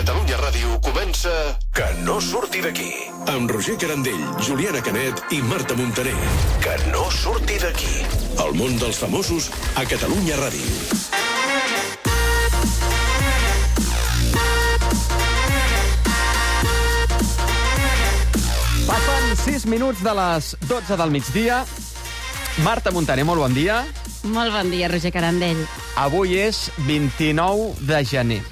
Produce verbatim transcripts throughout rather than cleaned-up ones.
Catalunya Ràdio comença Que no surti d'aquí. Amb Roger Carandell, Juliana Canet i Marta Montaner. Que no surti d'aquí. El món dels famosos a Catalunya Ràdio. Passen sis minuts de les dotze del migdia. Marta Montaner, molt bon dia. Molt bon dia, Roger Carandell. Avui és vint-i-nou de gener.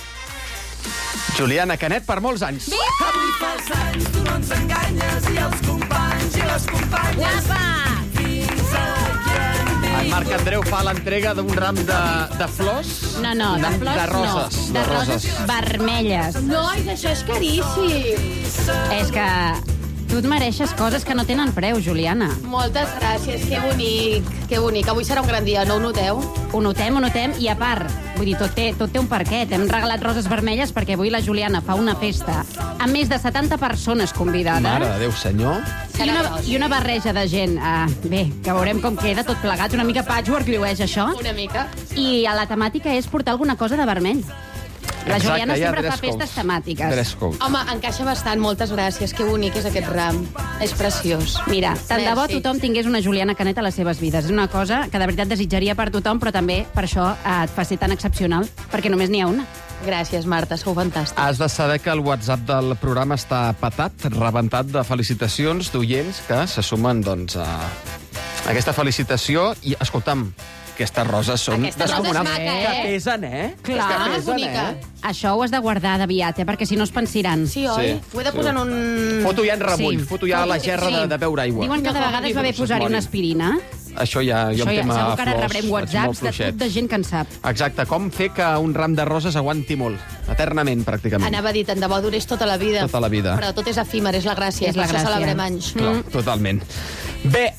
Juliana Canet, per molts anys. Avui fas anys, tu no ens enganyes, i els companys i les companyes. Guapa! Fins aquí en En Marc Andreu fa l'entrega d'un ram de, de flors. No, no, de de, flors de roses, no. De roses vermelles. Nois, això és caríssim. És que tu et mereixes coses que no tenen preu, Juliana. Moltes gràcies, que bonic, que bonic. Avui serà un gran dia, no ho noteu? Ho notem, ho notem, i a part, vull dir, tot té, tot té un perquè. T'hem regalat roses vermelles perquè avui la Juliana fa una festa amb més de setanta persones convidades. Mare de Déu, senyor. I una, I una barreja de gent. Uh, bé, que veurem com queda tot plegat. Una mica patchwork, llueix això. Una mica. I a la temàtica és portar alguna cosa de vermell. La Exacte, Juliana hi ha sempre fa dress code. festes temàtiques. Dress code. Home, encaixa bastant, moltes gràcies. Que bonic és aquest ram. És preciós. Mira, tant de bo Merci. tothom tingués una Juliana Canet a les seves vides. És una cosa que de veritat desitjaria per tothom, però també per això eh, et fa ser tan excepcional, perquè només n'hi ha una. Gràcies, Marta, sou fantàstic. Has de saber que el WhatsApp del programa està patat, rebentat de felicitacions d'oients que se sumen, doncs, a aquesta felicitació. I, escolta'm, aquestes roses són Aquesta rosa és descomunals. maca, Que eh? pesen, eh? Clar, És que pesen, bonica. eh? Això ho has de guardar d'aviat, eh? Perquè si no es pensiran. Sí, oi? Sí, Ho he de sí. posar en un... Foto ja en remull, Sí. foto ja a la gerra Sí. de, de beure aigua. Diuen que de vegades va bé posar-hi una aspirina. Això ja, jo Això em ja, tema segur que ara flors, rebrem vaig whatsapps molt de fluixet. tot de gent que en sap. Exacte, com fer que un ram de roses aguanti molt, eternament, pràcticament. Anava a dir, tant de bo durés tota la vida. Tota la vida. Però tot és efímer, és la gràcia. És la Per això gràcia. celebrem anys. Clar, totalment. Bé,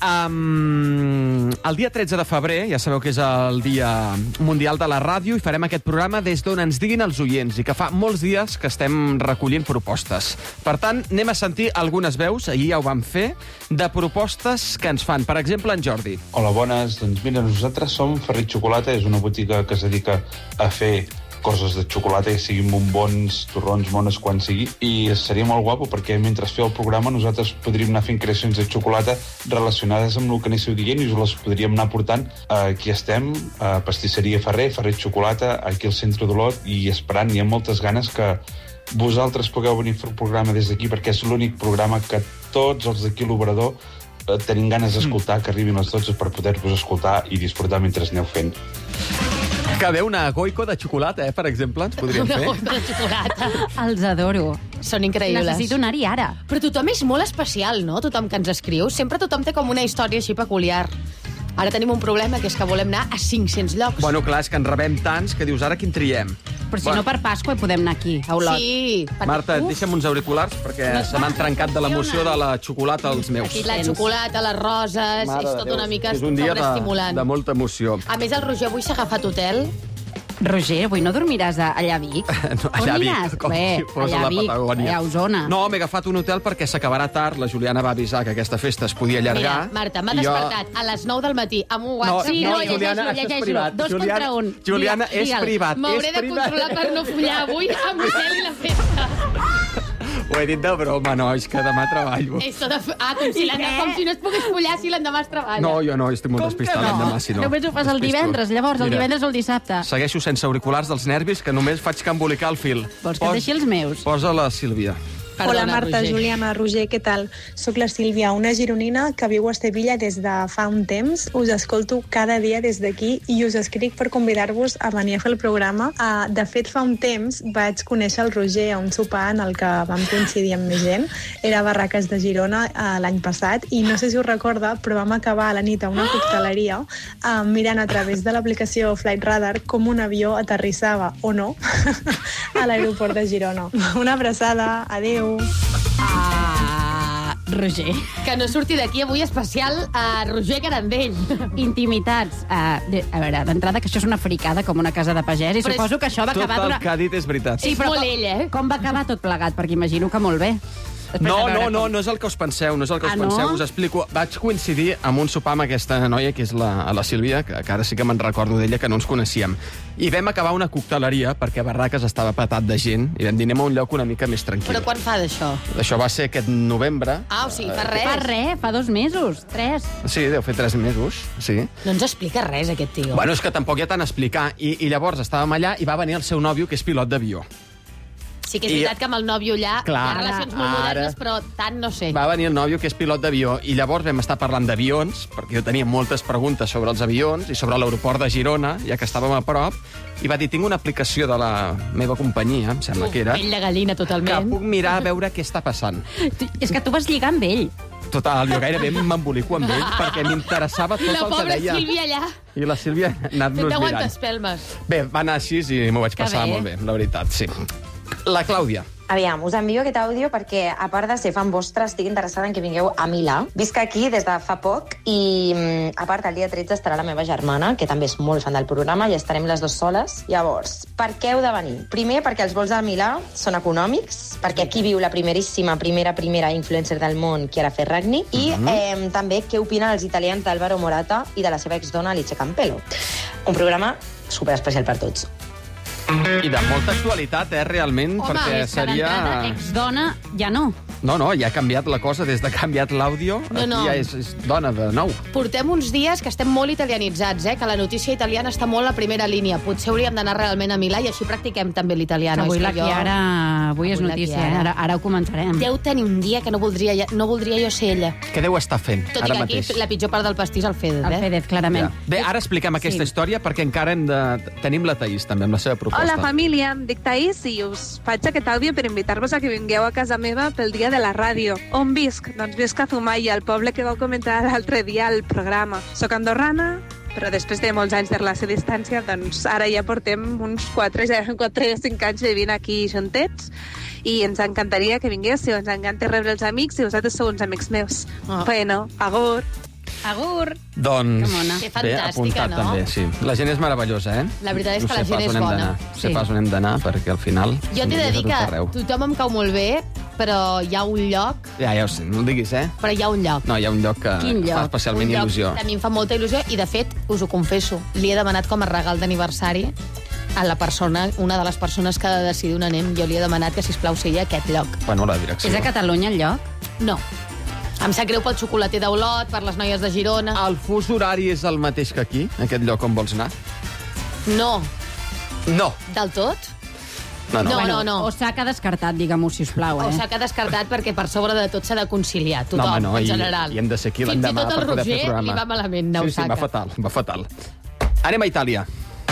um, el dia tretze de febrer, ja sabeu que és el Dia Mundial de la Ràdio, i farem aquest programa des d'on ens diguin els oients, i que fa molts dies que estem recollint propostes. Per tant, anem a sentir algunes veus, ahir ja ho vam fer, de propostes que ens fan. Per exemple, en Jordi. Hola, bones. Doncs mira, nosaltres som Ferrit Xocolata, és una botiga que es dedica a fer coses de xocolata, que siguin bombons, torrons, mones, quan sigui, i seria molt guapo perquè mentre feu el programa nosaltres podríem anar fent creacions de xocolata relacionades amb el que anéssiu dient i us les podríem anar portant. Aquí estem, a Pastisseria Ferrer, Ferrit Xocolata, aquí al centre d'Olot, i esperant, hi ha moltes ganes que vosaltres pugueu venir a fer el programa des d'aquí, perquè és l'únic programa que tots els d'aquí a l'Obrador eh, tenim ganes d'escoltar, que arribin les dotze per poder-vos escoltar i disfrutar mentre aneu fent. Que ve una goico de xocolata, eh, per exemple, ens podríem Una fer. goita de xocolata. Els adoro. Són increïbles. Necessito anar-hi ara. Però tothom és molt especial, no? Tothom que ens escriu. Sempre tothom té com una història així peculiar. Ara tenim un problema, que és que volem anar a cinc-cents llocs. Bueno, clar, és que en rebem tants que dius, ara quin triem? Però si Bueno. no, per Pasqua hi podem anar aquí, a Olot. Sí. perquè- Marta, Uf, deixa'm uns auriculars perquè se m'han trencat de l'emoció de la xocolata als meus. Aquí la xocolata, les roses, Mare és de tot Déu, una mica és un dia de, estimulant. de molta emoció. A més, el Roger avui s'ha agafat hotel. Roger, avui no dormiràs a, allà a Vic? No, On allà a aniràs? Vic, com Bé, si fos allà a la a Vic, Patagònia. allà a Osona. No, m'he agafat un hotel perquè s'acabarà tard. La Juliana va avisar que aquesta festa es podia allargar. Mira, Marta, m'ha i jo- despertat a les nou del matí amb un No, WhatsApp. Sí, no, no, Juliana, llegeix-lo, això és llegeix-lo. privat. Dos Juliana, contra un. Juliana, Digue- és digue'l. privat. M'hauré és de privat. controlar per no follar avui amb l'hotel i la festa. Ho he dit de broma, nois, que demà treballo. Esto de... Ah, com si, l'endemà, com si no es pogués follar si l'endemà es treballa. No, jo no, estic molt despistat l'endemà, si no. Només ho fas el Despisto. divendres, llavors, el Mira, divendres o el dissabte. Segueixo sense auriculars dels nervis, que només faig que embolicar el fil. Vols que et deixi els meus? Posa la Sílvia. Perdona, Hola Marta, Roger. Juliana, Roger, què tal? Soc la Sílvia, una gironina que viu a Sevilla des de fa un temps. Us escolto cada dia des d'aquí i us escric per convidar-vos a venir a fer el programa. Uh, de fet, fa un temps vaig conèixer el Roger a un sopar en el que vam coincidir amb més gent. Era a Barraques de Girona uh, l'any passat i no sé si us recorda, però vam acabar a la nit a una cocteleria uh, mirant a través de l'aplicació Flight Radar com un avió aterrissava, o no, a l'aeroport de Girona. Una abraçada, adeu. Ah, Roger. Que no surti d'aquí avui especial a Roger Carandell. Intimitats. Uh, de, a veure, d'entrada, que això és una fricada com una casa de pagès, i Però és- suposo que això va Tot acabar... el d'una- que ha dit és veritat. Sí, És però molt com, ell, eh? com va acabar tot plegat? Perquè imagino que molt bé. Després No, de veure no, com- no, no és el que us penseu, no és el que us Ah, no? penseu. Us explico. Vaig coincidir amb un sopar amb aquesta noia, que és la, la Sílvia, que, que ara sí que me'n recordo d'ella, que no ens coneixíem. I vam acabar una cocteleria, perquè Barraques estava patat de gent, i vam dir, anem a un lloc una mica més tranquil. Però quan fa d'això? Això va ser aquest novembre. Ah, o sigui, fa res. Fa res, fa dos mesos, tres. Sí, deu fer tres mesos, sí. No ens explica res, aquest tio. Bueno, és que tampoc hi ha tant a explicar. I, I llavors estàvem allà i va venir el seu nòvio, que és pilot d'avió. Sí que és I- veritat que amb el nòvio allà Clar, hi ha relacions molt ara- modernes, però tant no sé. Va venir el nòvio, que és pilot d'avió, i llavors vam estar parlant d'avions, perquè jo tenia moltes preguntes sobre els avions i sobre l'aeroport de Girona, ja que estàvem a prop, i va dir, tinc una aplicació de la meva companyia, em sembla que era, Pell de gallina, que totalment. puc mirar a veure què està passant. Tu, és que tu vas lligar amb ell. Total, jo gairebé m'embolico amb ell, perquè m'interessava tot La el que pobra deia. Sílvia allà. I la Sílvia ha anat-nos Fent mirant. aguantaespelmes. Bé, va anar així i m'ho vaig Que passar bé. molt bé, la veritat, sí. La Clàudia. Aviam, us envio aquest àudio perquè, a part de ser fan vostre, estic interessada en que vingueu a Milà. Visc aquí des de fa poc i, mm, a part, el dia tretze estarà la meva germana, que també és molt fan del programa, i estarem les dues soles. Llavors, per què heu de venir? Primer, perquè els vols a Milà són econòmics, perquè aquí viu la primeríssima, primera, primera influencer del món, Chiara Ferragni, i Mhm. eh, també què opinen els italians d'Alvaro Morata i de la seva exdona Alice Campello. Un programa superespecial per tots. I de molta actualitat, eh, realment, Home, perquè és que d'entrada, seria... exdona, ja no. No, no, ja ha canviat la cosa, des de que ha canviat l'àudio, No, aquí no. ja és, és dona de nou. Portem uns dies que estem molt italianitzats, eh? Que la notícia italiana està molt a primera línia. Potser hauríem d'anar realment a Milà i així practiquem també l'italià. no? Avui És la que jo- Chiara... Avui és Avui la notícia, eh? Chiara. Ara, ara ho comentarem. Deu tenir un dia que no voldria, ja- no voldria jo ser ella. Què deu estar fent Tot i ara que aquí mateix? la pitjor part del pastís el Fedez, El eh? Fedez, clarament. Ja. Bé, ara expliquem aquesta Sí. història perquè encara hem de... Tenim la Taís, també, amb la seva proposta. Hola, família, em dic Taís i us faig aquest àudio per invitar-vos a que vingueu a casa meva pel dia de la ràdio. On visc? Doncs visc a Zumaia, el poble que vau comentar l'altre dia al programa. Soc andorrana, però després de molts anys de relació a distància, doncs ara ja portem uns quatre o cinc anys vivint aquí juntets i ens encantaria que vinguéssiu, ens encanta rebre els amics i vosaltres sou uns amics meus. Oh. Bueno, agur. Agur. Doncs, Que mona. Que bé, fantàstica, apuntat no? també, sí. La gent és meravellosa, eh? La veritat és No que sé la gent pas és on hem bona. d'anar. No sé Sí. pas on hem d'anar, perquè al final... Jo t'he de és a dir tot que arreu. tothom em cau molt bé, però hi ha un lloc, Ja, ja ho sé, no ho diguis, eh? però hi ha un lloc. No, hi ha un lloc que Quin lloc? fa especialment un lloc il·lusió. que a mi em fa molta il·lusió i, de fet, us ho confesso, li he demanat com a regal d'aniversari a la persona, una de les persones que ha de decidir on anem. Jo li he demanat que, sisplau, sigui a aquest lloc. Bueno, la direcció. És a Catalunya, el lloc? No. Em sap greu pel xocolater d'Olot, per les noies de Girona. El fus horari és el mateix que aquí, aquest lloc on vols anar? No. No. Del tot? No, no. No, no, no. O s'ha que descartat, digue-m'ho, sisplau, eh? O s'ha que descartat perquè per sobre de tot s'ha de conciliar, tothom, no, home, no, en i, general. i hem de ser aquí Fins i l'endemà tot el per poder fer Roger programa. li va malament, Sí, sí, Nausaka. va fatal, va fatal. Anem a Itàlia.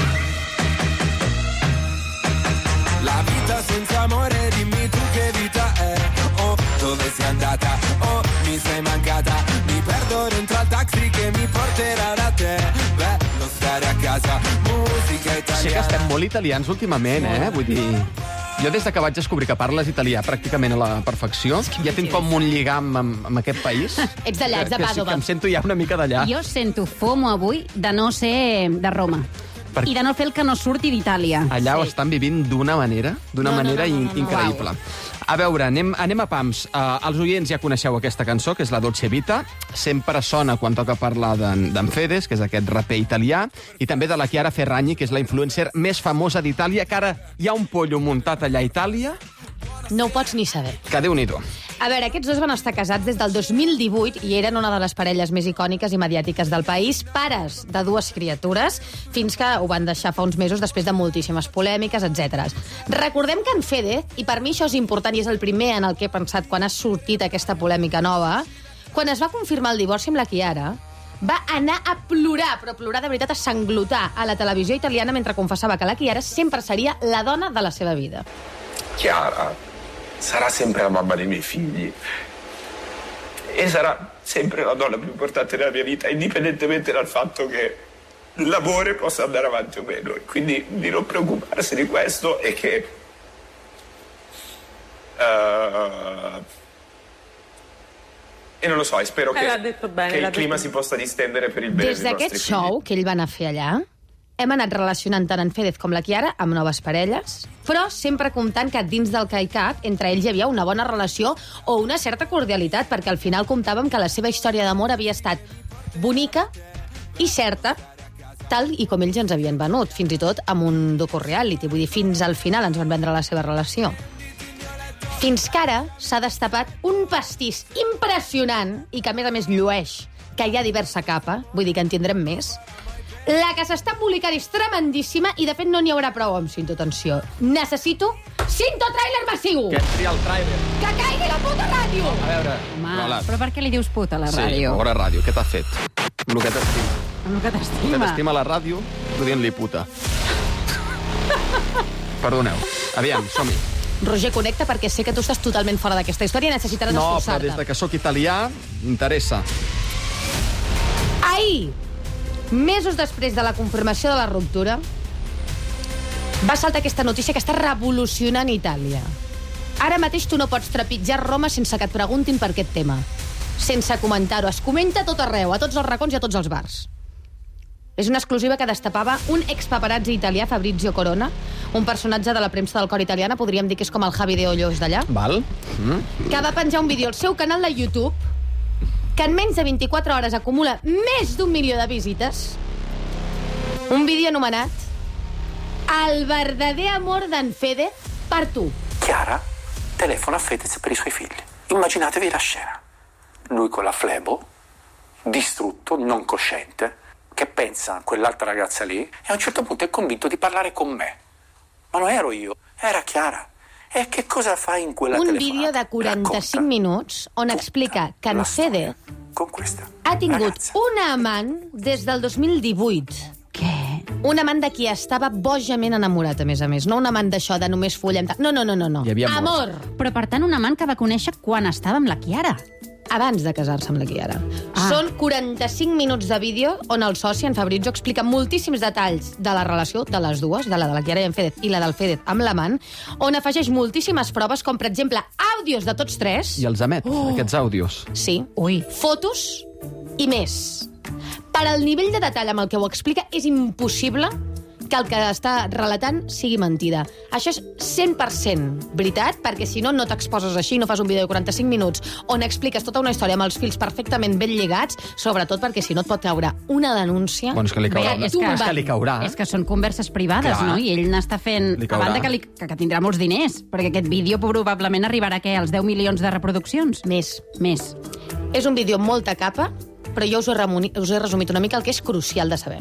La vita senza amore, dimmi tu che vita è. Oh, dove sei andata? Oh, mi sei mancata. Mi perdo dentro al taxi che mi porterà da te. Bello stare a casa, musica Sé que italiana. estem molt italians últimament, eh? Vull dir... Jo des de que vaig descobrir que parles italià pràcticament a la perfecció, ja tinc com un lligam amb, amb aquest país. Ets d'allà, ets de que sí, Pàdova. que em sento ja una mica d'allà. Jo sento fomo avui de no ser de Roma. Per- I de no fer el que no surti d'Itàlia. Allà ho Sí. estan vivint d'una manera, d'una No, no, manera no, no, in- no, no. increïble. A veure, anem, anem a pams. Uh, els oients ja coneixeu aquesta cançó, que és la Dolce Vita. Sempre sona quan toca parlar d'en d'en Fedez, que és aquest raper italià, i també de la Chiara Ferragni, que és la influencer més famosa d'Itàlia, que ara hi ha un pollo muntat allà a Itàlia, No ho pots ni saber. que Déu-n'hi-do. A veure, aquests dos van estar casats des del dos mil divuit i eren una de les parelles més icòniques i mediàtiques del país, pares de dues criatures, fins que ho van deixar fa uns mesos després de moltíssimes polèmiques, etcètera. Recordem que en Fedez, i per mi això és important i és el primer en el que he pensat quan ha sortit aquesta polèmica nova, quan es va confirmar el divorci amb la Chiara, va anar a plorar, però plorar de veritat, a sanglotar a la televisió italiana mentre confessava que la Chiara sempre seria la dona de la seva vida. Chiara sarà sempre la mamma dei miei figli e sarà sempre la donna più importante della mia vita, indipendentemente dal fatto che l'amore possa andare avanti o meno. E quindi di non preoccuparsi di questo e che uh, e non lo so, e spero Eh, che, l'ha detto bene, che l'ha il clima detto si possa distendere per il bene Des dei nostri d'aquest figli. show que ell va anar a fer allà, hem anat relacionant tant en Fedez com la Chiara amb noves parelles, però sempre comptant que dins del que hi cap, entre ells hi havia una bona relació o una certa cordialitat, perquè al final comptàvem que la seva història d'amor havia estat bonica i certa, tal i com ells ens havien venut, fins i tot amb un docu-reality. Vull dir, fins al final ens van vendre la seva relació. Fins que ara s'ha destapat un pastís impressionant i que, a més a més, llueix, que hi ha diversa capa, vull dir que en tindrem més. La que s'està embolicant és tremendíssima i, de fet, no n'hi haurà prou amb Cinto Tensió. Necessito Cinto Trailer massiu! Que entri el trailer. Que caigui la puta ràdio! A veure, Home, Roland. però per què li dius puta a la Sí, ràdio? pobra ràdio, què t'ha fet? El que t'estima. Amb el que El que t'estima. t'estima la ràdio, tu dient-li puta. Perdoneu. Aviam, som-hi. Roger, connecta, perquè sé que tu estàs totalment fora d'aquesta història i necessitaràs No, però esforçar-te. des de que sóc italià, m'interessa. Ahir, mesos després de la confirmació de la ruptura, va saltar aquesta notícia que està revolucionant Itàlia. Ara mateix tu no pots trepitjar Roma sense que et preguntin per aquest tema. Sense comentar-ho. Es comenta a tot arreu, a tots els racons i a tots els bars. És una exclusiva que destapava un expaparazzi italià, Fabrizio Corona, un personatge de la premsa del cor italiana, podríem dir que és com el Javi de Hoyos d'allà, Val? Mm. que va penjar un vídeo al seu canal de YouTube que en menys de vint-i-quatre hores acumula més d'un milió de visites. Un vídeo anomenat El verdader amor d'en Fedez per tu. Chiara telefona a Fedez per i suoi figli. Immaginatevi la scena. Lui con la flebo, distrutto, non cosciente, che pensa a quell'altra ragazza lì e a un certo punto è convinto di parlare con me. Ma non ero io, era Chiara. E che cosa fai in quella Un telefonata? vídeo de quaranta-cinc minuts on explica que en Fedez Con questa. ha tingut una amant des del dos mil divuit. Què? Un amant de qui estava bojament enamorat, a més a més. No un amant d'això, de només follem... No, no, no, no. no. Hi havia amor. Amor! Però, per tant, un amant que va conèixer quan estava amb la Chiara. Abans de casar-se amb la Chiara. Ah. Són quaranta-cinc minuts de vídeo on el soci, en Fabrizio, explica moltíssims detalls de la relació de les dues, de la de la Chiara i en Fedez i la del Fedez amb l'amant, on afegeix moltíssimes proves, com, per exemple, àudios de tots tres. I els emet, oh. aquests àudios. Sí. Ui. Fotos i més. Per al nivell de detall amb el que ho explica, és impossible que el que està relatant sigui mentida. Això és cent per cent veritat, perquè si no, no t'exposes així, no fas un vídeo de quaranta-cinc minuts on expliques tota una història amb els fils perfectament ben lligats, sobretot perquè si no et pot caure una denúncia... Bueno, és que li caurà. Bé, és és, que- que... li caurà. És que són converses privades, Clar. no? I ell n'està fent... Li A caurà. banda que, li, que, que tindrà molts diners, perquè aquest vídeo probablement arribarà a què? Als deu milions de reproduccions? Més. Més. És un vídeo amb molta capa, però jo us he, remuni, us he resumit una mica el que és crucial de saber.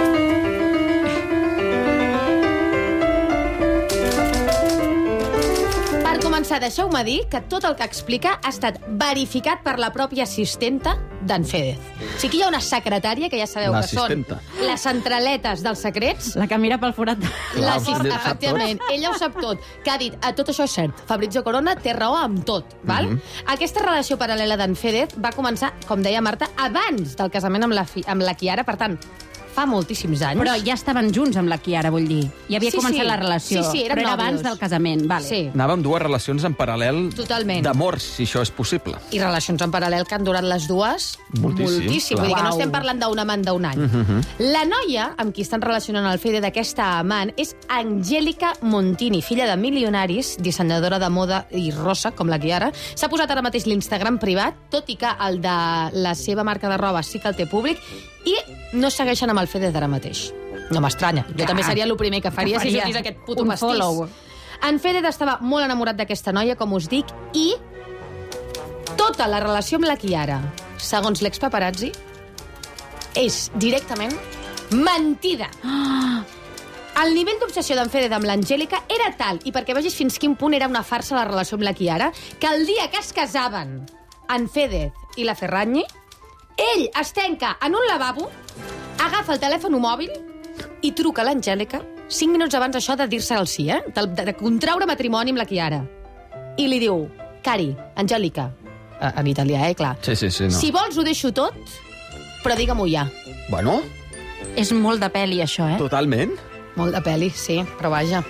Per començar, deixeu-me dir que tot el que explica ha estat verificat per la pròpia assistenta d'en Fedez. O sigui que hi ha una secretària, que ja sabeu que són L'assistenta. les centraletes dels secrets. La que mira pel forat de... La Clar, ella ho sap efectivament, ella ho sap tot. Que ha dit, a tot això és cert, Fabrizio Corona té raó amb tot, val? Mhm. Aquesta relació paral·lela d'en Fedez va començar, com deia Marta, abans del casament amb la, fi, amb la Chiara, per tant, fa moltíssims anys. Però ja estaven junts amb la Chiara, vull dir. Ja havia Sí, començat sí. la relació. Sí, sí, eren però era nòvios. abans del casament. Vale. Sí. Anava amb dues relacions en paral·lel Totalment. d'amor, si això és possible. I relacions en paral·lel que han durat les dues Moltíssim, moltíssim. clar. Vull dir que no Uau. estem parlant d'un amant d'un any. Mhm. La noia amb qui estan relacionant el Fede d'aquesta amant és Angélica Montini, filla de milionaris, dissenyadora de moda i rosa, com la Chiara. S'ha posat ara mateix l'Instagram privat, tot i que el de la seva marca de roba sí que el té públic, i no segueixen amb el Fede d'ara mateix. No m'estranya. Jo Clar. també seria el primer que faria Que si faries sortís aquest puto un pastís. follow. En Fede estava molt enamorat d'aquesta noia, com us dic, i tota la relació amb la Chiara, segons l'expaparazzi, és directament mentida. El nivell d'obsessió d'en Fede amb l'Angèlica era tal, i perquè vegis fins quin punt era una farsa la relació amb la Chiara, que el dia que es casaven en Fede i la Ferragni, ell es tanca en un lavabo, agafa el telèfon mòbil i truca a l'Angèlica cinc minuts abans això de dir-se el sí, eh? de, de, de contraure matrimoni amb la Chiara. I li diu, cari, Angèlica, eh, en italià, eh, clar, Sí, sí, sí, no. si vols ho deixo tot, però digue-m'ho ja. Bueno, És molt de peli, això, eh? totalment. Molt de peli, sí, però vaja.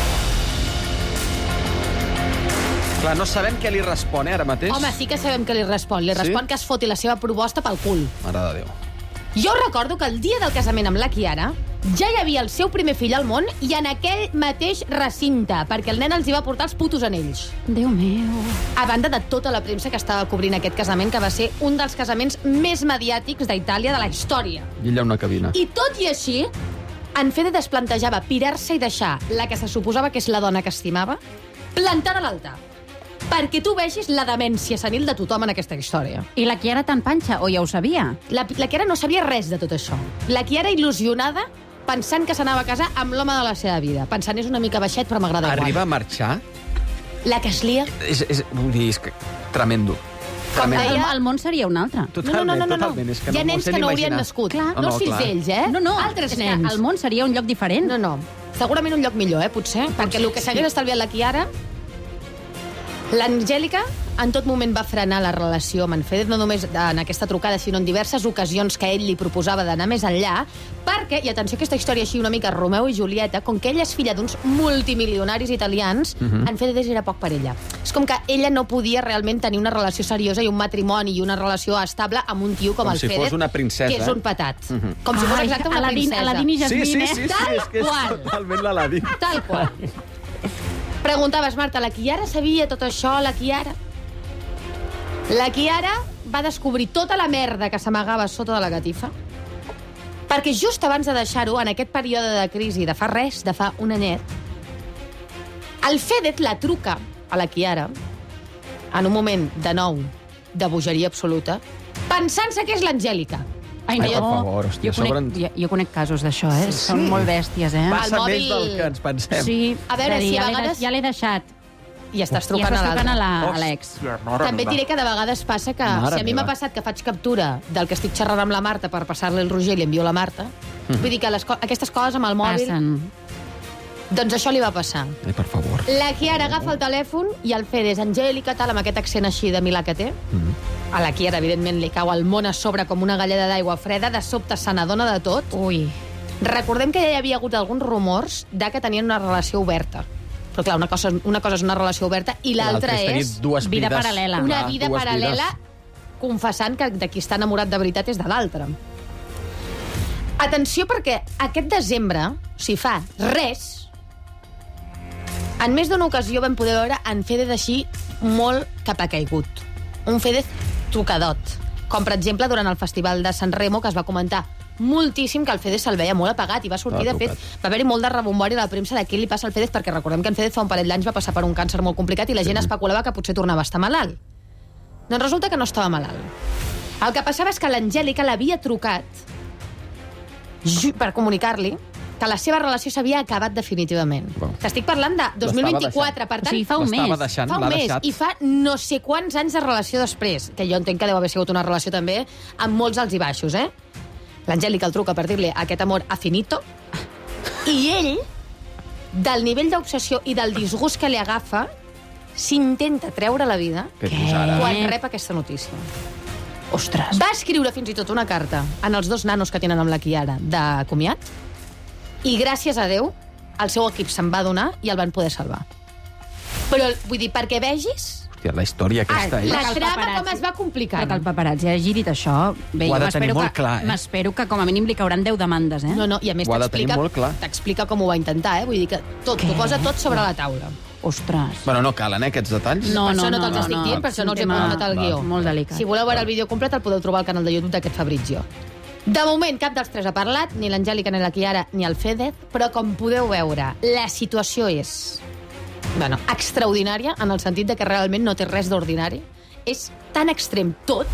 Clar, no sabem què li respon, eh, ara mateix. Home, sí que sabem que li respon. Li Sí? respon que es foti la seva proposta pel cul. Mare de Déu. Jo recordo que el dia del casament amb la Chiara ja hi havia el seu primer fill al món i en aquell mateix recinte, perquè el nen els hi va portar els putos anells. Déu meu. A banda de tota la premsa que estava cobrint aquest casament, que va ser un dels casaments més mediàtics d'Itàlia de la història. I ella una cabina. I tot i així, en Fede es plantejava pirar-se i deixar la que se suposava que és la dona que estimava plantada a l'altar. Perquè tu vegis la demència senil de tothom en aquesta història. I la Chiara tan panxa, o ja ho sabia? La, la Chiara no sabia res de tot això. La Chiara il·lusionada, pensant que s'anava a casar amb l'home de la seva vida. Pensant, és una mica baixet, però m'agrada igual. Arriba a marxar? La que es lia... És, és, vull dir, és que... tremendo. tremendo. El, el món seria un altre. Totalment, no, no, no, no, totalment. És que Hi ha no nens sé que no ni haurien imaginar. nascut. Clar. No, no sis clar. ells, eh? No, no, altres és nens. que el món seria un lloc diferent. No, no. Segurament un lloc millor, eh, potser. Perquè el que s'hagués estalviat la Chiara... L'Angèlica en tot moment va frenar la relació amb en Fede, no només en aquesta trucada, sinó en diverses ocasions que ell li proposava d'anar més enllà, perquè, i atenció a aquesta història així una mica Romeu i Julieta, com que ella és filla d'uns multimilionaris italians, Mhm. en Fede era poc per ella. És com que ella no podia realment tenir una relació seriosa i un matrimoni i una relació estable amb un tio com, Com el si Fede, fos una princesa. que és un petat. Mhm. Com si fos Ai, exacte una Aladín- princesa. Aladín i Sí, Jasmine, sí, eh? sí, sí, Tal és que és qual. totalment l'Aladín. Tal qual. Preguntaves, Marta, la Chiara sabia tot això, la Chiara? La Chiara va descobrir tota la merda que s'amagava sota de la catifa, perquè just abans de deixar-ho, en aquest període de crisi de fa res, de fa un anyet, el Fede la truca a la Chiara en un moment, de nou, de bogeria absoluta, pensant-se que és l'Angèlica. Ai, Ai, no. per favor, hòstia, jo, conec, sobren- jo, jo conec casos d'això, eh? Sí, Són sí. molt bèsties, eh? Passa el més mòbil- del que ens pensem. Sí, A veure, de dir, si a ja l'he vegades- de- ja l'he deixat. I estàs I trucant estàs a trucant a l'altre. la- a l'ex. També et diré que de vegades passa que, Mare si a mi m'ha meva. passat que faig captura del que estic xerrant amb la Marta per passar-li el Roger i li envio a la Marta, vull dir que les co aquestes coses amb el mòbil... Passen. Doncs això li va passar. Ai, per favor. La Chiara agafa el telèfon i el Fede és Angèlica, tal, amb aquest accent així de milà que té. A la Chiara, evidentment, li cau el món a sobre com una galleda d'aigua freda, de sobte se n'adona de tot. Ui. Recordem que ja hi havia hagut alguns rumors de que tenien una relació oberta. Però clar, una cosa, una cosa és una relació oberta i l'altra tenir és dues vida vides. paral·lela. una Clar, vida dues paral·lela vides. confessant que de qui està enamorat de veritat és de l'altre. Atenció, perquè aquest desembre, si fa res, en més d'una ocasió vam poder veure en Fede així molt cap a caigut. Un Fede trucadot. Com, per exemple, durant el Festival de San Remo, que es va comentar moltíssim que el Fede se'l veia molt apagat i va sortir, Ah, de fet, trucat. va haver-hi molt de rebombori a la premsa de què li passa al Fede, perquè recordem que en Fede fa un parell d'anys va passar per un càncer molt complicat i la gent especulava que potser tornava a estar malalt. Doncs resulta que no estava malalt. El que passava és que l'Angèlica l'havia trucat ju- per comunicar-li que la seva relació s'havia acabat definitivament. Wow. T'estic parlant de dos mil vint-i-quatre, per O tant... sigui, fa un L'estava mes. deixant, Fa un l'ha mes, deixat. i fa no sé quants anys de relació després, que jo entenc que deu haver sigut una relació també amb molts alts i baixos, eh? L'Angèlica el truca per dir-li aquest amor a finito, i ell, del nivell d'obsessió i del disgust que li agafa, s'intenta treure la vida Què dius ara? quan rep aquesta notícia. Ostres. Va escriure fins i tot una carta en els dos nanos que tenen amb la Chiara de comiat, i gràcies a Déu el seu equip se'n va donar i el van poder salvar. Però, vull dir, perquè vegis Hòstia, la història aquesta, ah, eh? la Que el trama paparazzi- com es va complicant. Però que el paparazzi hagi dit això... Bé, Ho ha jo de tenir m'espero molt que- clar, eh? M'espero que com a mínim li cauran deu demandes, eh? No, no, i a més Ho ha de tenir t'explica molt clar. t'explica com ho va intentar, eh? Vull dir que tot, t'ho posa tot sobre la taula. Ostres. Bueno, no calen, eh, aquests detalls. No, per no, això no, no, te'ls no, estic no. dient, per això no els he És un posat tema al guió. molt delicat. Si voleu veure el vídeo complet, el podeu trobar al canal de YouTube d'aquest Fabrizio. De moment, cap dels tres ha parlat, ni l'Angèlica, ni la Chiara, ni el Fede, però com podeu veure, la situació és bueno, extraordinària, en el sentit de que realment no té res d'ordinari. És tan extrem tot,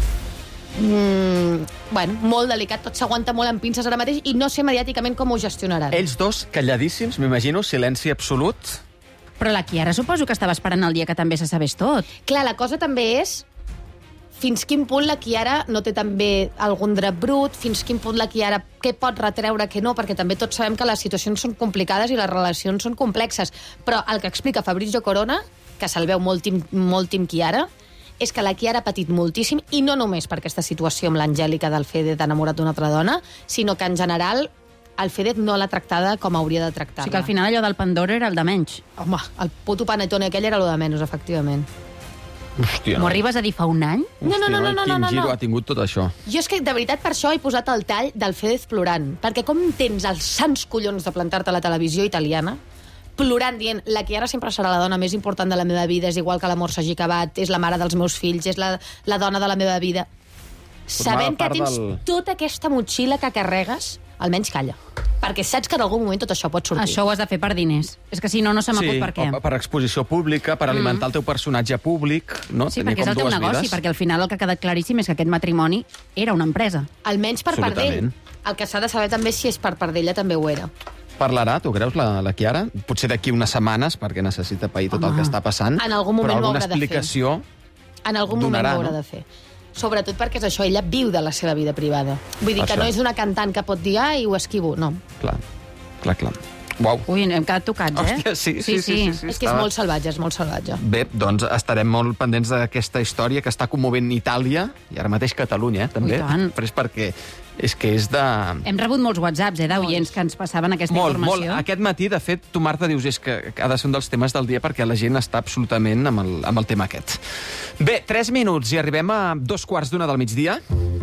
mm, bueno, molt delicat, tot s'aguanta molt en pinces ara mateix i no sé mediàticament com ho gestionaran. Ells dos, calladíssims, m'imagino, silenci absolut. Però la Chiara suposo que estava esperant el dia que també se sabés tot. Clar, la cosa també és fins quin punt la Chiara no té també algun dret brut, fins quin punt la Chiara què pot retreure, què no, perquè també tots sabem que les situacions són complicades i les relacions són complexes. Però el que explica Fabrizio Corona, que se'l veu molt tim, molt tim Chiara, és que la Chiara ha patit moltíssim, i no només per aquesta situació amb l'Angèlica del Fede d'enamorat d'una altra dona, sinó que en general el Fede no l'ha tractada com hauria de O tractar-la. sigui que al final allò del Pandora era el de menys. Home, el puto panetone aquell era el de menys, efectivament. Hòstia, M'ho arribes a dir fa un any? No, no, no, no, no, Quin no, giro no. ha tingut tot això? Jo és que, de veritat, per això he posat el tall del Fedez plorant. Perquè com tens els sants collons de plantar-te a la televisió italiana, plorant, dient, la Chiara sempre serà la dona més important de la meva vida, és igual que l'amor s'hagi acabat, és la mare dels meus fills, és la, la dona de la meva vida. Sabent que part tens del- tota aquesta motxilla que carregues, almenys calla. Perquè saps que en algun moment tot això pot sortir. Això ho has de fer per diners. És que si no, no se m'acut per què. o per exposició pública, per alimentar el teu personatge públic, no? Sí, Tenir perquè és com el teu dues negoci, vides. perquè al final el que ha quedat claríssim és que aquest matrimoni era una empresa. Almenys per part d'ell. Absolutament. El que s'ha de saber també si és per part d'ella també ho era. Parlarà, tu creus, la, la Chiara? Potser d'aquí unes setmanes, perquè necessita pair tot Home. el que està passant. En algun moment però ho alguna haurà de fer. explicació En algun donarà, moment ho haurà no? de fer. Sobretot perquè és això, ella viu de la seva vida privada. Vull dir que Això. no és una cantant que pot dir, ai, ho esquivo, no. Clar, clar, clar. Uau. Ui, hem quedat tocats, eh? Hòstia, sí, sí, sí, sí, sí, És que és estava- molt salvatge, és molt salvatge. Bé, doncs estarem molt pendents d'aquesta història que està commovent Itàlia i ara mateix Catalunya, eh, també. I tant. Però és perquè és que és de... Hem rebut molts whatsapps, eh, d'oients que ens passaven aquesta Molt, molt. informació. Aquest matí, de fet, tu, Marta, dius és que ha de ser un dels temes del dia perquè la gent està absolutament amb el, amb el tema aquest. Bé, tres minuts i arribem a dos quarts d'una del migdia.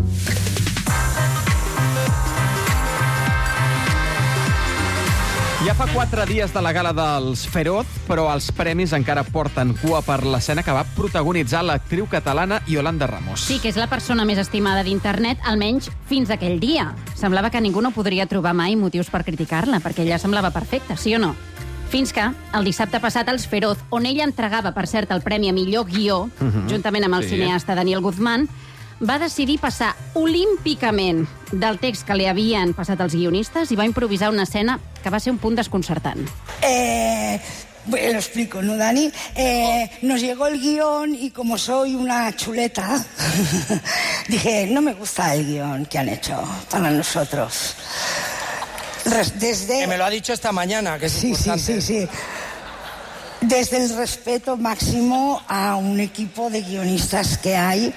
Ja fa quatre dies de la gala dels Feroz, però els premis encara porten cua per l'escena que va protagonitzar l'actriu catalana Yolanda Ramos. Sí, que és la persona més estimada d'internet, almenys fins aquell dia. Semblava que ningú no podria trobar mai motius per criticar-la, perquè ella semblava perfecta, sí o no? Fins que, el dissabte passat, als Feroz, on ella entregava, per cert, el premi a millor guió, Mhm. juntament amb el Sí. cineasta Daniel Guzmán, va decidir passar olímpicament del text que li havien passat els guionistes i va improvisar una escena que va ser un punt desconcertant. Eh, bueno, lo explico, ¿no, Dani? Eh, nos llegó el guión y como soy una chuleta, dije, no me gusta el guión que han hecho para nosotros. Res- Desde... Que me lo ha dicho esta mañana, que es Sí, sí, importante. sí, sí. Desde el respeto máximo a un equipo de guionistas que hay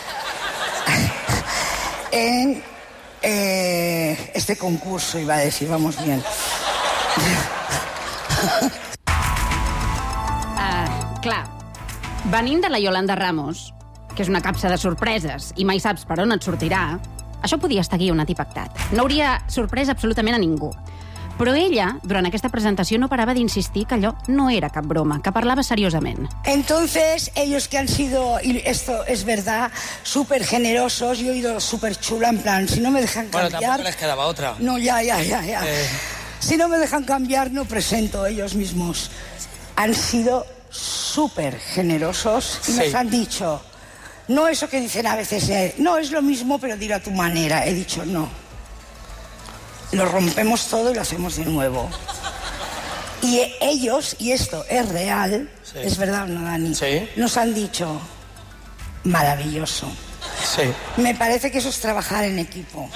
en eh, este concurso, iba a decir, vamos bien. Uh, clar, venint de la Yolanda Ramos, que és una capsa de sorpreses i mai saps per on et sortirà, això podia estar guionat i pactat. No hauria sorprès absolutament a ningú. Però ella, durant aquesta presentació, no parava d'insistir que allò no era cap broma, que parlava seriosament. Entonces, ellos que han sido, y esto es verdad, súper generosos, yo he ido súper chula, en plan, si no me dejan Bueno, cambiar... tampoco les quedaba otra. No, ya, ya, ya, ya. Eh. Si no me dejan cambiar, no presento ellos mismos. Han sido súper generosos y Sí. nos han dicho, no eso que dicen a veces, eh, no, es lo mismo, pero dilo a tu manera. He dicho, no. Lo rompemos todo y lo hacemos de nuevo. Y eh, ellos, y esto es real, Sí. es verdad o no, Dani, Sí. nos han dicho, maravilloso. Sí. Me parece que eso es trabajar en equipo.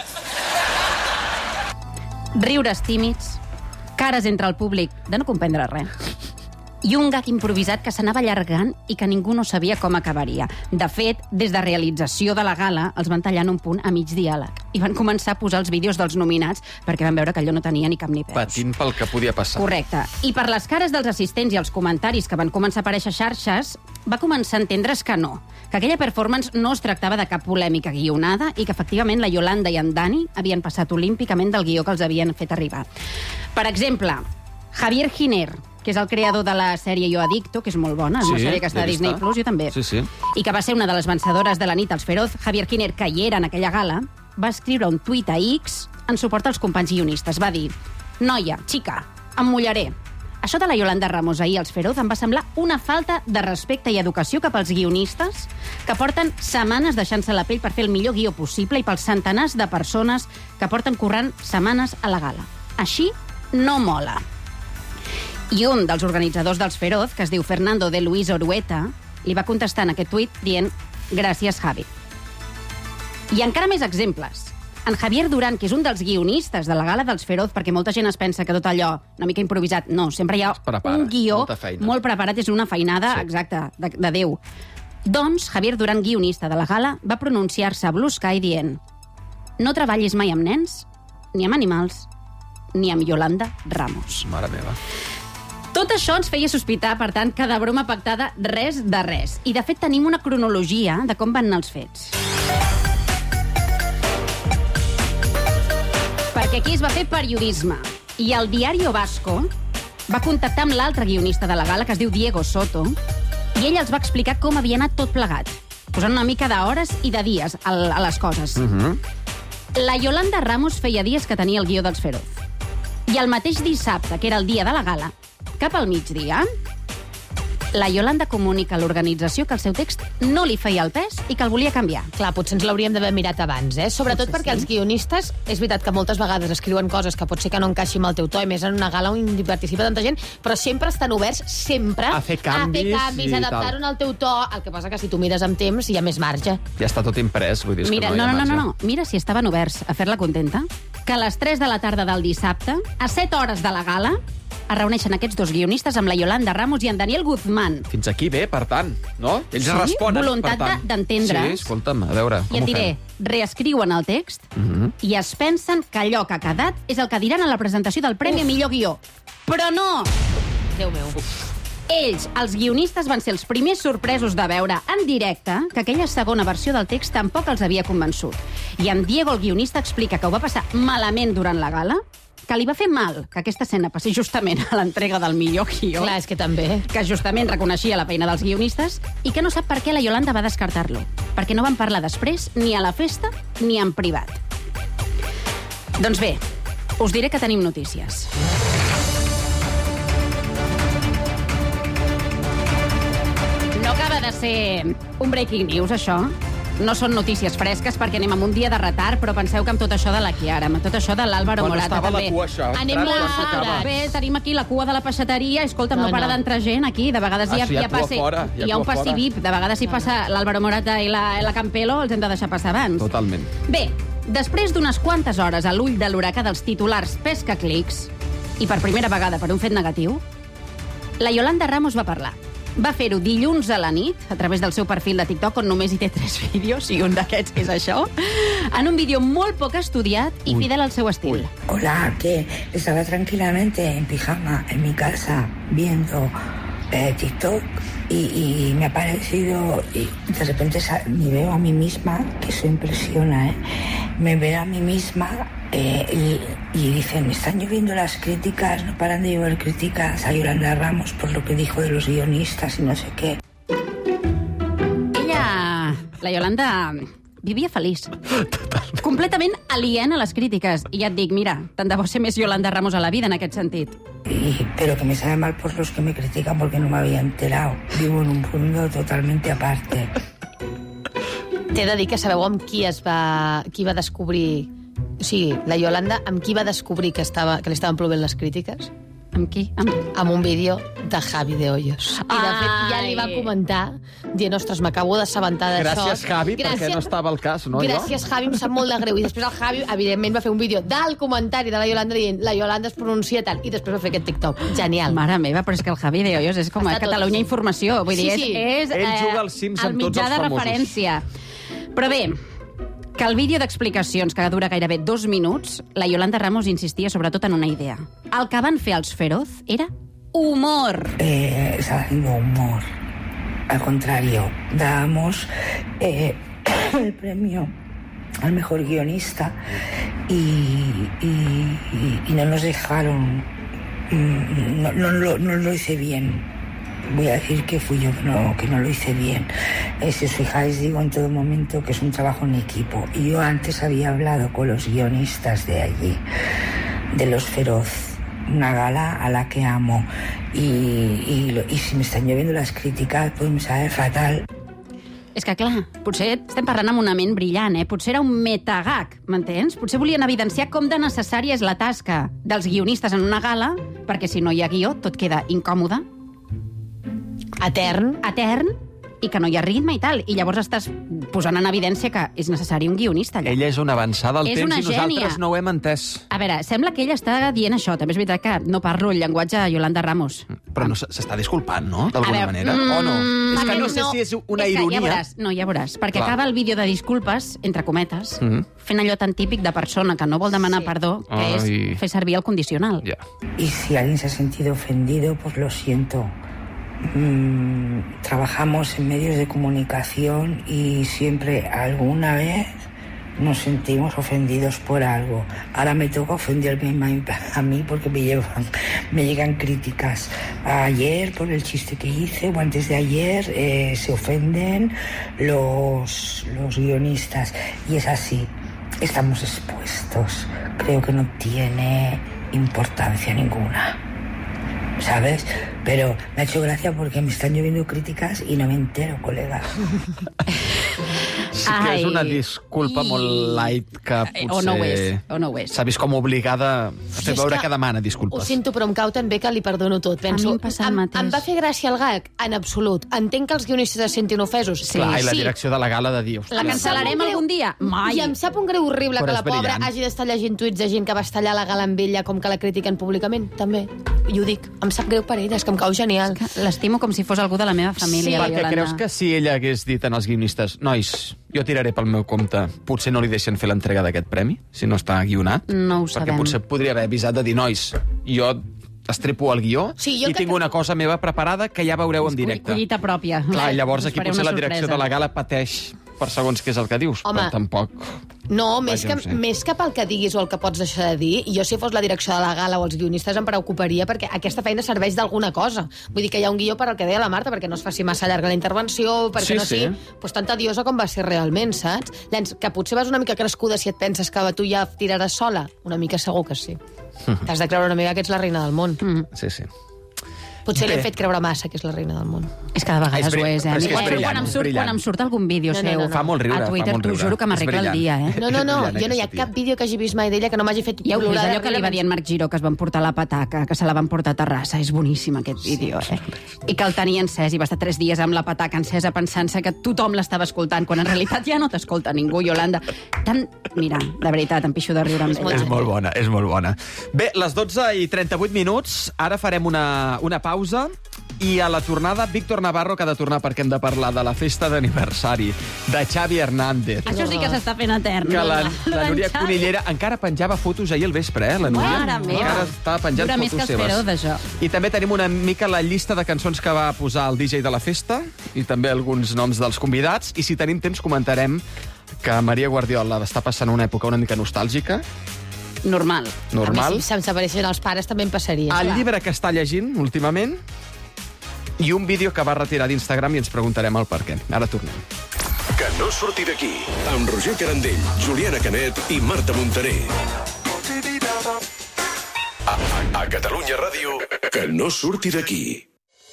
Riures tímids, cares entre el públic de no comprendre res, i un gag improvisat que s'anava allargant i que ningú no sabia com acabaria. De fet, des de realització de la gala, els van tallar en un punt a mig diàleg i van començar a posar els vídeos dels nominats perquè van veure que allò no tenia ni cap ni peus. Patint pel que podia passar. Correcte. I per les cares dels assistents i els comentaris que van començar a aparèixer a xarxes, va començar a entendre's que no, que aquella performance no es tractava de cap polèmica guionada i que, efectivament, la Yolanda i en Dani havien passat olímpicament del guió que els havien fet arribar. Per exemple, Javier Giner, que és el creador de la sèrie Jo Adicto, que és molt bona, és una Sí, sèrie que està l'he a Disney vista. Plus, jo també, Sí, sí. i que va ser una de les vencedores de la nit als Feroz, Javier Giner, que hi era en aquella gala, va escriure un tuit a X en suport als companys guionistes. Va dir, noia, xica, em mullaré. Això de la Yolanda Ramos ahir als Feroz em va semblar una falta de respecte i educació cap als guionistes que porten setmanes deixant-se la pell per fer el millor guió possible i pels centenars de persones que porten currant setmanes a la gala. Així no mola. I un dels organitzadors dels Feroz, que es diu Fernando de Luis Orueta, li va contestar en aquest tuit dient gràcies, Javi. I encara més exemples. En Javier Duran, que és un dels guionistes de la gala dels Feroz, perquè molta gent es pensa que tot allò una mica improvisat, no, sempre hi ha prepara, un guió molta feina. molt preparat, és una feinada, Sí. exacta, de, de Déu. Doncs Javier Duran, guionista de la gala, va pronunciar-se a Blue Sky dient no treballis mai amb nens, ni amb animals, ni amb Yolanda Ramos. Mare meva. Tot això ens feia sospitar, per tant, que de broma pactada res de res. I, de fet, tenim una cronologia de com van anar els fets. Perquè aquí es va fer periodisme. I el Diario Vasco va contactar amb l'altre guionista de la gala, que es diu Diego Soto, i ell els va explicar com havia anat tot plegat, posant una mica d'hores i de dies a les coses. Uh-huh. La Yolanda Ramos feia dies que tenia el guió dels Feroz. I el mateix dissabte, que era el dia de la gala, cap al migdia, la Yolanda comunica a l'organització que el seu text no li feia el pes i que el volia canviar. Clar, potser ens l'hauríem d'haver mirat abans, eh? Sobretot Potser perquè sí. els guionistes, és veritat que moltes vegades escriuen coses que pot ser que no encaixin amb el teu to, i més en una gala on hi participa tanta gent, però sempre estan oberts, sempre, A fer canvis a, fer canvis, i a adaptar-ho tal. al teu to. El que passa que si tu mires amb temps hi ha més marge. Ja està tot imprès, vull dir, és Mira, que no, no, hi ha no, no, marge. no, mira si estaven oberts a fer-la contenta, que a les tres de la tarda del dissabte, a set hores de la gala, es reuneixen aquests dos guionistes amb la Yolanda Ramos i en Daniel Guzmán. Fins aquí bé, per tant, no? Ells Sí, responen, voluntat per tant. de- d'entendre's. Sí, escolta'm, a veure, com I et ho diré, fem? reescriuen el text Mhm. i es pensen que allò que ha quedat és el que diran a la presentació del Premi a Millor Guió. Però no! Déu meu. Ells, els guionistes, van ser els primers sorpresos de veure en directe que aquella segona versió del text tampoc els havia convençut. I en Diego, el guionista, explica que ho va passar malament durant la gala, que li va fer mal que aquesta escena passés justament a l'entrega del millor guió. Clar, és que també. Que justament reconeixia la feina dels guionistes i que no sap per què la Yolanda va descartar-lo. Perquè no van parlar després ni a la festa ni en privat. Doncs bé, us diré que tenim notícies. No acaba de ser un breaking news, això. No són notícies fresques perquè anem amb un dia de retard, però penseu que amb tot això de la Chiara, amb tot això de l'Àlvaro Bueno, Morata, estava a la també. cua, això. Anem Ara molt quan s'acaba. apurats. Bé, tenim aquí la cua de la peixateria. Escolta'm, no, No, para no. d'entrar gent aquí. De vegades Ah, hi ha, sí, hi ha hi ha, cua passi, fora, hi ha hi ha un cua passi fora. V I P. De vegades hi passa l'Àlvaro Morata i la, la Campelo, els hem de deixar passar abans. Totalment. Bé, després d'unes quantes hores a l'ull de l'huracà dels titulars pesca-clics, i per primera vegada per un fet negatiu, la Yolanda Ramos va parlar. Va fer-ho dilluns a la nit, a través del seu perfil de TikTok, on només hi té tres vídeos, i un d'aquests és això, en un vídeo molt poc estudiat i fidel al seu estil. Hola, que estaba tranquilamente en pijama en mi casa viendo eh, TikTok y, y me ha parecido, y de repente sa- me veo a mí misma, que eso impresiona, ¿eh? Me veo a mí misma eh, y, y dicen, están lloviendo las críticas, no paran de llover críticas a Yolanda Ramos por lo que dijo de los guionistas y no sé qué. Ella, la Yolanda, vivia feliç. Completament aliena a les crítiques. I ja et dic, mira, tant de bo ser més Yolanda Ramos a la vida en aquest sentit. Y, pero que me sabe mal por los que me critican porque no me había enterado. Vivo en un mundo totalmente aparte. T'he de dir que sabeu amb qui es va, qui va descobrir... O sigui, la Yolanda, amb qui va descobrir que, estava, que li estaven plovent les crítiques? Amb qui? Amb... Amb un vídeo de Javi de Hoyos. I, de fet, ja li va Ai. comentar, dient, ostres, m'acabo d'assabentar d'això. Gràcies, Javi, perquè no estava al cas, no? Gràcies, Javi, em sap molt de greu. I després el Javi, evidentment, va fer un vídeo del comentari de la Yolanda dient la Yolanda es pronuncia tal, i després va fer aquest TikTok. Genial. Mare meva, però és que el Javi de Hoyos és com a Està tot. Catalunya Informació. Vull dir, Sí, sí. és, és Ell juga als Sims el amb tots mitjà els de famosos. referència. Però bé, que el vídeo d'explicacions, que dura gairebé dos minuts, la Yolanda Ramos insistia sobretot en una idea. El que van fer els Feroz era humor. Eh, está haciendo humor. Al contrario, dábamos eh, el premio al mejor guionista y, y, y- y no nos dejaron, mm, no, no, lo, no lo hice bien. Voy a decir que fui yo que no, que no lo hice bien. Eh, si os fijáis, digo en todo momento que es un trabajo en equipo. Y yo antes había hablado con los guionistas de allí, de Los Feroz, una gala a la que amo. Y, y, lo- y si me están lloviendo las críticas, pues me sabe fatal. És que, clar, potser estem parlant amb una ment brillant, eh? Potser era un metagag, m'entens? Potser volien evidenciar com de necessària és la tasca dels guionistes en una gala, perquè si no hi ha guió, tot queda incòmode, Etern. etern, i que no hi ha ritme i tal. I llavors estàs posant en evidència que és necessari un guionista allà. Ella és una avançada al És temps una i nosaltres gènia. no ho hem entès. A veure, sembla que ella està dient això. També és veritat que no parlo el llenguatge Yolanda Ramos. Però no s- s'està disculpant, no? A D'alguna veure, manera. mm, O no? És que no sé no. si és una és que ironia. Ja veuràs, no, ja veuràs. Perquè Clar. acaba el vídeo de disculpes, entre cometes, Mhm. fent allò tan típic de persona que no vol demanar sí. perdó, que Ai. és fer servir el condicional. Ja. Y si alguien se ha sentido ofendido, pues lo siento. Mm, trabajamos en medios de comunicación y siempre alguna vez nos sentimos ofendidos por algo. Ahora me toca ofenderme a mí porque me llevan, me llegan críticas. Ayer por el chiste que hice o antes de ayer eh, se ofenden los, los guionistas y es así. Estamos expuestos. Creo que no tiene importancia ninguna. ¿Sabes? Pero me ha hecho gracia porque me están lloviendo críticas y no me entero, colega. Sí que Ai. és una disculpa I- molt light que Eh, potser... o no ho és, o no ho és. S'ha vist com obligada a fer és veure que que demana Ho disculpes. sento, però em cau tan bé que li perdono tot. Penso, A mi em passa el em, mateix. em va fer gràcia el gag? En absolut. Entenc que els guionistes es sentin ofesos. Sí. Clar, i la sí. direcció de la gala de dir... La hòstia, cancel·larem Em sap un algun dia? Mai. I em sap un greu horrible Però que és la pobra brillant. hagi d'estar llegint tuits de gent que va estar allà a la gala amb ella com que la critiquen públicament, també. I ho dic, em sap greu per ella, és que em cau genial. L'estimo com si fos algú de la meva família, la Perquè Yolanda. creus que si ella hagués dit als guionistes nois, jo tiraré pel meu compte, potser no li deixen fer l'entrega d'aquest premi, si no està guionat? No ho Perquè sabem. potser podria haver avisat de dir, nois, jo estrepo el guió Sí, jo i que- tinc una cosa meva preparada que ja veureu en directe. Collita pròpia. Clar, i llavors Us aquí faré potser una la direcció sorpresa. de la gala pateix per segons què és el que dius, Home, però tampoc... No, més Vaja, que, no sé. més que pel que diguis o el que pots deixar de dir, jo si fos la direcció de la gala o els guionistes em preocuparia perquè aquesta feina serveix d'alguna cosa. Vull dir que hi ha un guió per al que deia la Marta, perquè no es faci massa llarga la intervenció, perquè Sí, no sí. sigui pues, tan tediosa com va ser realment, saps? Llavors, que potser vas una mica crescuda si et penses que tu ja tiraràs sola. Una mica segur que sí. T'has de creure una mica que ets la reina del món. Mm. Sí, sí. Potser li Bé. hem fet creure massa que és la reina del món. És que de vegades És bri- ho és, eh? però és A mi que és quan, brillant, quan, em és surt, brillant. quan em surt algun vídeo No, no, seu no, no. Fa molt riure, a Twitter, fa molt t'ho riure. juro que És m'arregla el brillant. dia, eh? No, no, no, brillant, jo no hi ha aquesta tia. cap vídeo que hagi vist mai d'ella que no m'hagi fet Ja heu vist plorar de allò que li riure. va dir en Marc Giró, que es van portar la pataca, que se la van portar a Terrassa. És boníssim, aquest vídeo, eh? I que el tenia encès i va estar tres dies amb la pataca encesa pensant-se que tothom l'estava escoltant, quan en realitat ja no t'escolta ningú, Yolanda. Tan... Mira, de veritat, em pixo de riure amb ella. És molt bona, és molt bona. Bé, les dotze i trenta-vuit minuts, ara farem una, una pausa i a la tornada, Víctor Navarro, que ha de tornar perquè hem de parlar de la festa d'aniversari de Xavi Hernández. Això sí que s'està fent etern. Que la, Lo la d'en Núria Xavi. Conillera encara penjava fotos ahir al vespre, eh, la Núria? Mare meva. Encara estava penjant Dura més fotos que el seves. Feró, d'això. I també tenim una mica la llista de cançons que va posar el D J de la festa i també alguns noms dels convidats. I si tenim temps comentarem que Maria Guardiola està passant una època una mica nostàlgica. Normal. Normal. A mi, si se'm desapareixen els pares, també em passaria. El clar. llibre que està llegint últimament i un vídeo que va retirar d'Instagram i ens preguntarem el per què. Ara tornem. Que no surti d'aquí, amb Roger Carandell, Juliana Canet i Marta Montaner. A, a, a Catalunya Ràdio, que no surti d'aquí.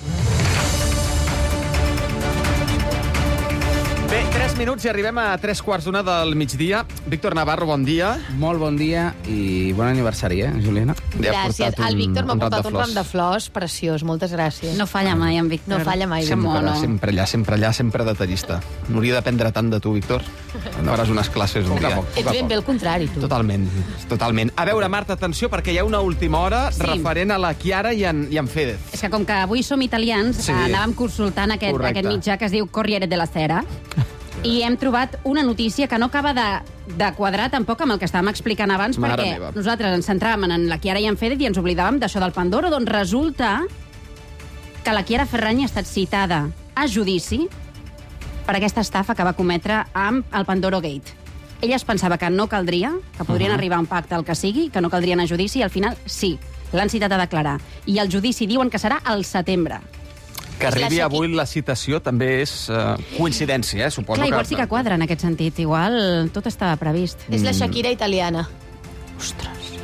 Bé, tres minuts i arribem a tres quarts d'una del migdia. Víctor Navarro, bon dia. Molt bon dia i bon aniversari, eh, Juliana? Li has Gràcies. portat El un- Víctor m'ha un ram portat de un ram flors. de flors preciós. Moltes gràcies. No falla mai, en Víctor. No falla mai. Que Sempre, mono. sempre allà, sempre allà, sempre detallista. N'hauria d'aprendre tant de tu, Víctor. Faràs unes classes un dia. Ets ben bé el contrari, tu. Totalment, totalment. A veure, Marta, atenció, perquè hi ha una última hora Sí. referent a la Chiara i en, i en Fedez. És que com que avui som italians, Sí. sí. anàvem consultant aquest, Correcte. aquest mitjà que es diu Corriere della Sera i hem trobat una notícia que no acaba de, de quadrar tampoc amb el que estàvem explicant abans, Mare perquè meva. nosaltres ens centràvem en la Chiara i en Fedez i ens oblidàvem d'això del Pandoro, doncs resulta que la Chiara Ferragni ha estat citada a judici per aquesta estafa que va cometre amb el Pandoro Gate. Ella es pensava que no caldria, que podrien uh -huh. arribar a un pacte, el que sigui, que no caldria anar a judici, i al final sí, l'han citat a declarar. I el judici diuen que serà al setembre. Que És la arribi Shakira. avui la citació també és uh, coincidència, eh? Suposo Clar, igual que... sí que quadra en aquest sentit. Igual tot estava previst. És la Shakira italiana. Ostres.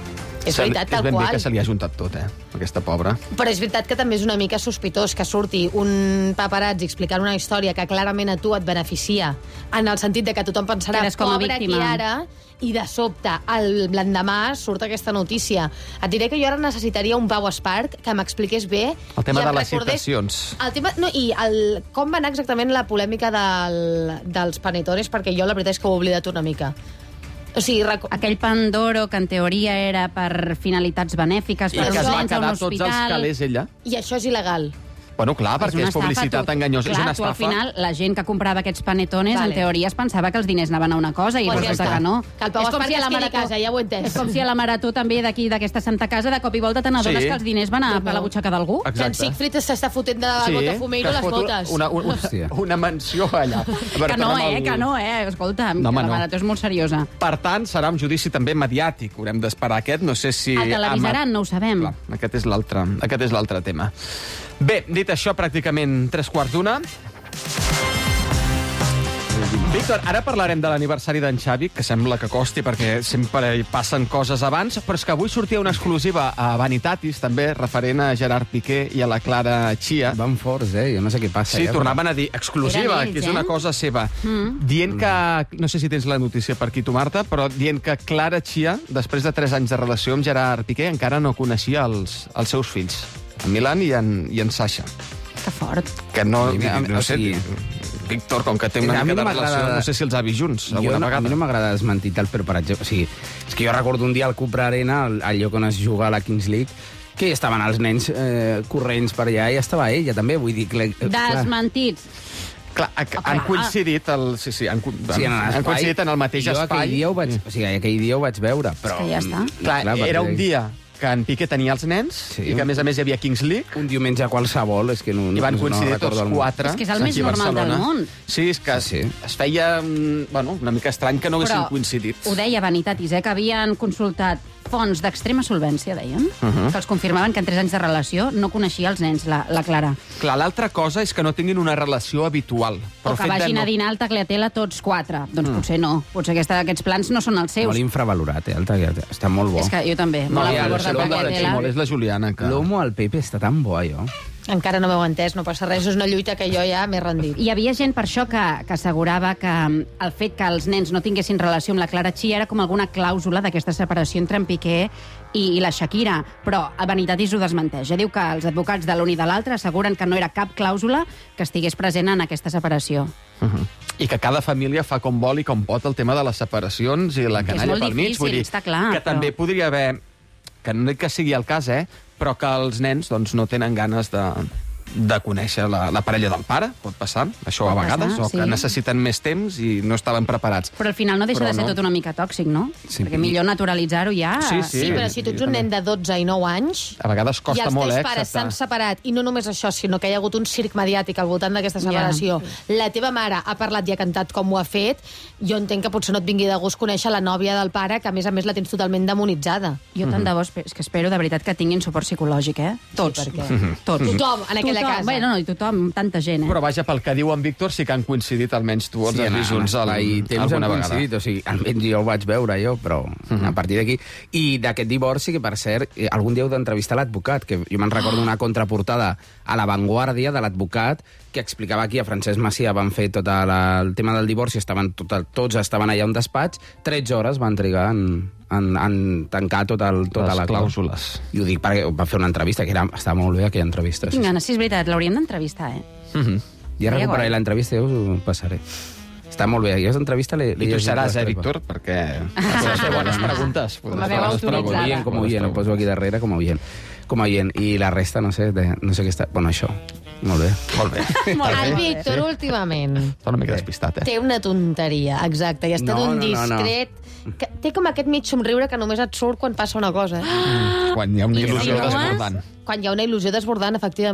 És veritat, tal És ben bé qual. que se li ha juntat tot, eh, aquesta pobra. Però és veritat que també és una mica sospitós que surti un paparazzi explicant una història que clarament a tu et beneficia, en el sentit de que tothom pensarà Quedes com a pobra qui víctima. ara, i de sobte, el l'endemà surt aquesta notícia. Et diré que jo ara necessitaria un Pau Esparc que m'expliqués bé... El tema i em de les recordés citacions. El tema, no, i el, com va anar exactament la polèmica del, dels panetones, perquè jo la veritat és que ho he oblidat una mica. O sigui, reco... Aquell Pandoro, que en teoria era per finalitats benèfiques, I per que es va urgents a un quedar tots els hospital... calés ella. I això és il·legal. Bueno, clar, perquè és, una estafa, publicitat tu- enganyosa, és clar, una tu, al estafa. final, la gent que comprava aquests panetones, Vale. en teoria es pensava que els diners anaven a una cosa i Pues ja resulta està. que no. Que el Pau és com Esparc si a la es quedi a marató, casa, ja ho he entès. és com si a la marató també d'aquí, d'aquesta Santa Casa, de cop i volta te n'adones Sí. que els diners van a, Déu a la meu. butxaca d'algú. Que en Exacte. Siegfried s'està fotent de sí, botafumeiro que es les fot botes. Una, una, Hòstia. una menció allà. A veure, Que no, tornem eh, al- que no, eh. Escolta, No, que home, la no. marató és molt seriosa. Per tant, serà un judici també mediàtic. Haurem d'esperar aquest. No sé si... El televisaran, no ho sabem. Clar, aquest és l'altre aquest és l'altre tema. Bé, dit això, pràcticament tres quarts d'una. Víctor, ara parlarem de l'aniversari d'en Xavi, que sembla que costi perquè sempre hi passen coses abans, però és que avui sortia una exclusiva a Vanitatis, també, referent a Gerard Piqué i a la Clara Chia. Van forts, eh? Jo no sé què passa. Sí, ja, tornaven a dir exclusiva, Eren ells, que és eh? una cosa seva. Mm. Dient que, no sé si tens la notícia per aquí tu, Marta, però dient que Clara Chia, després de tres anys de relació amb Gerard Piqué, encara no coneixia els, els seus fills, en Milan i en, i en Sasha. Que fort. Que no, A mi- a mi- no o sé, sigui- Víctor, com que té una A mi mica no de relació, m'agrada- no sé si els ha vist junts Jo alguna no, a vegada. mi no m'agrada desmentir tal, però per exemple, o sigui, és que jo recordo un dia al Cupra Arena, al, al lloc on es juga a la Kings League, que estaven els nens eh, corrents per allà i estava ella també, vull dir... Clar, Desmentits. Clar, ha- han coincidit, el, sí, sí, han, co- Sí, en han l'espai. coincidit en el mateix jo espai. aquell dia ho vaig, o sigui, aquell dia ho vaig veure, però... que ja està. Clar, clar, era perquè- un dia que en Piqué tenia els nens Sí, i que, a més a més, hi havia Kings League. Un diumenge qualsevol, és que no... I van no coincidir recordo tots el moment. quatre. És que és el més aquí a normal del Barcelona. món. Sí, és que Sí. es feia mm, bueno, una mica estrany que no haguessin coincidit. ho deia Vanitatis, eh, que havien consultat fonts d'extrema solvència, deien, Uh -huh. que els confirmaven que en tres anys de relació no coneixia els nens, la, la Clara. Clar, l'altra cosa és que no tinguin una relació habitual. O que fet de vagin no- a dinar al Tagliatella tots quatre. Doncs potser no. Potser aquesta, aquests plans no són els seus. Molt infravalorat, eh, el Tagliatella. Està molt bo. És que jo també, molt i a el favor del segon de la Tagliatella. Ximol és la Juliana. Que... L'homo al Pepe està tan bo, allò. Encara no m'heu entès, no passa res, és una lluita que jo ja m'he rendit. Hi havia gent per això que, que assegurava que mm, el fet que els nens no tinguessin relació amb la Clara Chia era com alguna clàusula d'aquesta separació entre en Piqué i, i la Shakira, però a Vanitatis ho desmenteix. Ja diu que els advocats de l'un i de l'altre asseguren que no era cap clàusula que estigués present en aquesta separació. Uh -huh. I que cada família fa com vol i com pot el tema de les separacions i la Que és canalla molt pel mig. difícil, Vull dir, està clar, que però- també podria haver... Que no dic que sigui el cas, eh? Però que els nens doncs, no tenen ganes de, de conèixer la, la parella del pare, pot passar, això a Pot vegades, passar, o que sí. necessiten més temps i no estaven preparats. Però al final no deixa Però de ser no. tot una mica tòxic, no? Sí. Perquè millor naturalitzar-ho ja... Sí, sí. Sí, però si tu ets un nen de dotze i nou anys... A vegades costa I els molt, teus eh, pares acceptar. s'han separat, i no només això, sinó que hi ha hagut un circ mediàtic al voltant d'aquesta separació. La teva mare ha parlat i ha cantat com ho ha fet. Jo entenc que potser no et vingui de gust conèixer la nòvia del pare, que a més a més la tens totalment demonitzada. Jo tant de bo espe- és que espero de veritat que tinguin suport psicològic, eh? Tots. Sí, perquè- Tots. Tothom en aquella tothom. casa. Bé, no, no, i tothom, tanta gent, eh? Però vaja, pel que diu en Víctor, sí que han coincidit, almenys tu els has vist junts al, i temps alguna han vegada. coincidit, o sigui, almenys jo ho vaig veure, jo, però uh -huh. a partir d'aquí... I d'aquest divorci, que per cert, eh, algun dia heu d'entrevistar l'advocat, que jo me'n recordo una contraportada a La Vanguardia de l'advocat que explicava aquí a Francesc Macià, van fer tot la, el tema del divorci, estaven tot, tots estaven allà a un despatx, tretze hores van trigar en, en, en tancar tot el, tota Les la clàusules. I ho dic perquè va fer una entrevista, que era, estava molt bé aquella entrevista. Tinc ganes, sí, és veritat, l'hauríem d'entrevistar, eh? Uh -huh. Ja Seria recuperaré guai. l'entrevista i us ho passaré. Està molt bé, aquesta entrevista l'he I tu llegit seràs, eh, bastant. Víctor? Perquè podràs fer bones preguntes. Com a Podràs veu fer bones autoritzada. Com a preguntes. oient, com a oient, em poso aquí darrere com a oient. Com a oient. I la resta, no sé, de, no sé què està... Bueno, això. Molt bé. Molt bé. El Víctor, últimament, Està una mica despistat, eh? té una tonteria, exacte, i està No, d'un no, no, no. discret... Que té com aquest mig somriure que només et surt quan passa una cosa. Eh? Quan hi ha una il·lusió Insinues? desbordant. Quan hi ha una il·lusió desbordant, efectivament.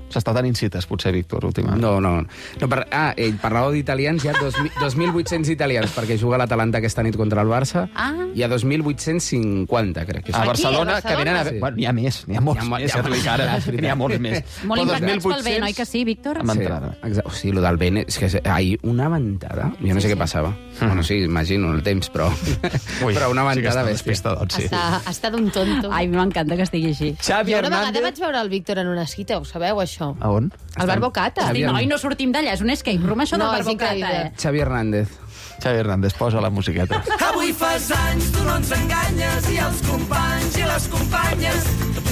S'està tenint cites, potser, Víctor, últimament. No, no. no per, ah, ell parlàveu d'italians, hi ha dos mil vuit-cents italians, perquè juga l'Atalanta aquesta nit contra el Barça. Ah. Hi ha dos mil vuit-cents cinquanta, crec que és. A Barcelona, a Barcelona? que venen a... Sí. Bueno, n'hi ha més, n'hi ha molts Hi ha mo- més, hi ha ja t'ho dic molts, ara. és veritat. N'hi ha molts més. Molt Però impactats pel bé, 2.800 no? I que sí, Víctor? amb entrada. Exacte. O sigui, el del Bene, és que ahir una ventada, jo no sé què passava. Bueno, sí, imagino el temps, però, Ui, però una sí que ventada està bèstia. despistat, doncs sí. Està, està d'un tonto. Ai, m'encanta que estigui així. Xavi Jo una vegada Hernández... vaig veure el Víctor en una cita, ho sabeu, això? A on? Al Bar Bocata. Hosti, noi, no sortim d'allà, és un escape room, això No, del és Barbocata, increïble. eh? Xavi Hernández. Xavi Hernández, posa la musiqueta. Avui fas anys, tu no ens enganyes, i els companys i les companyes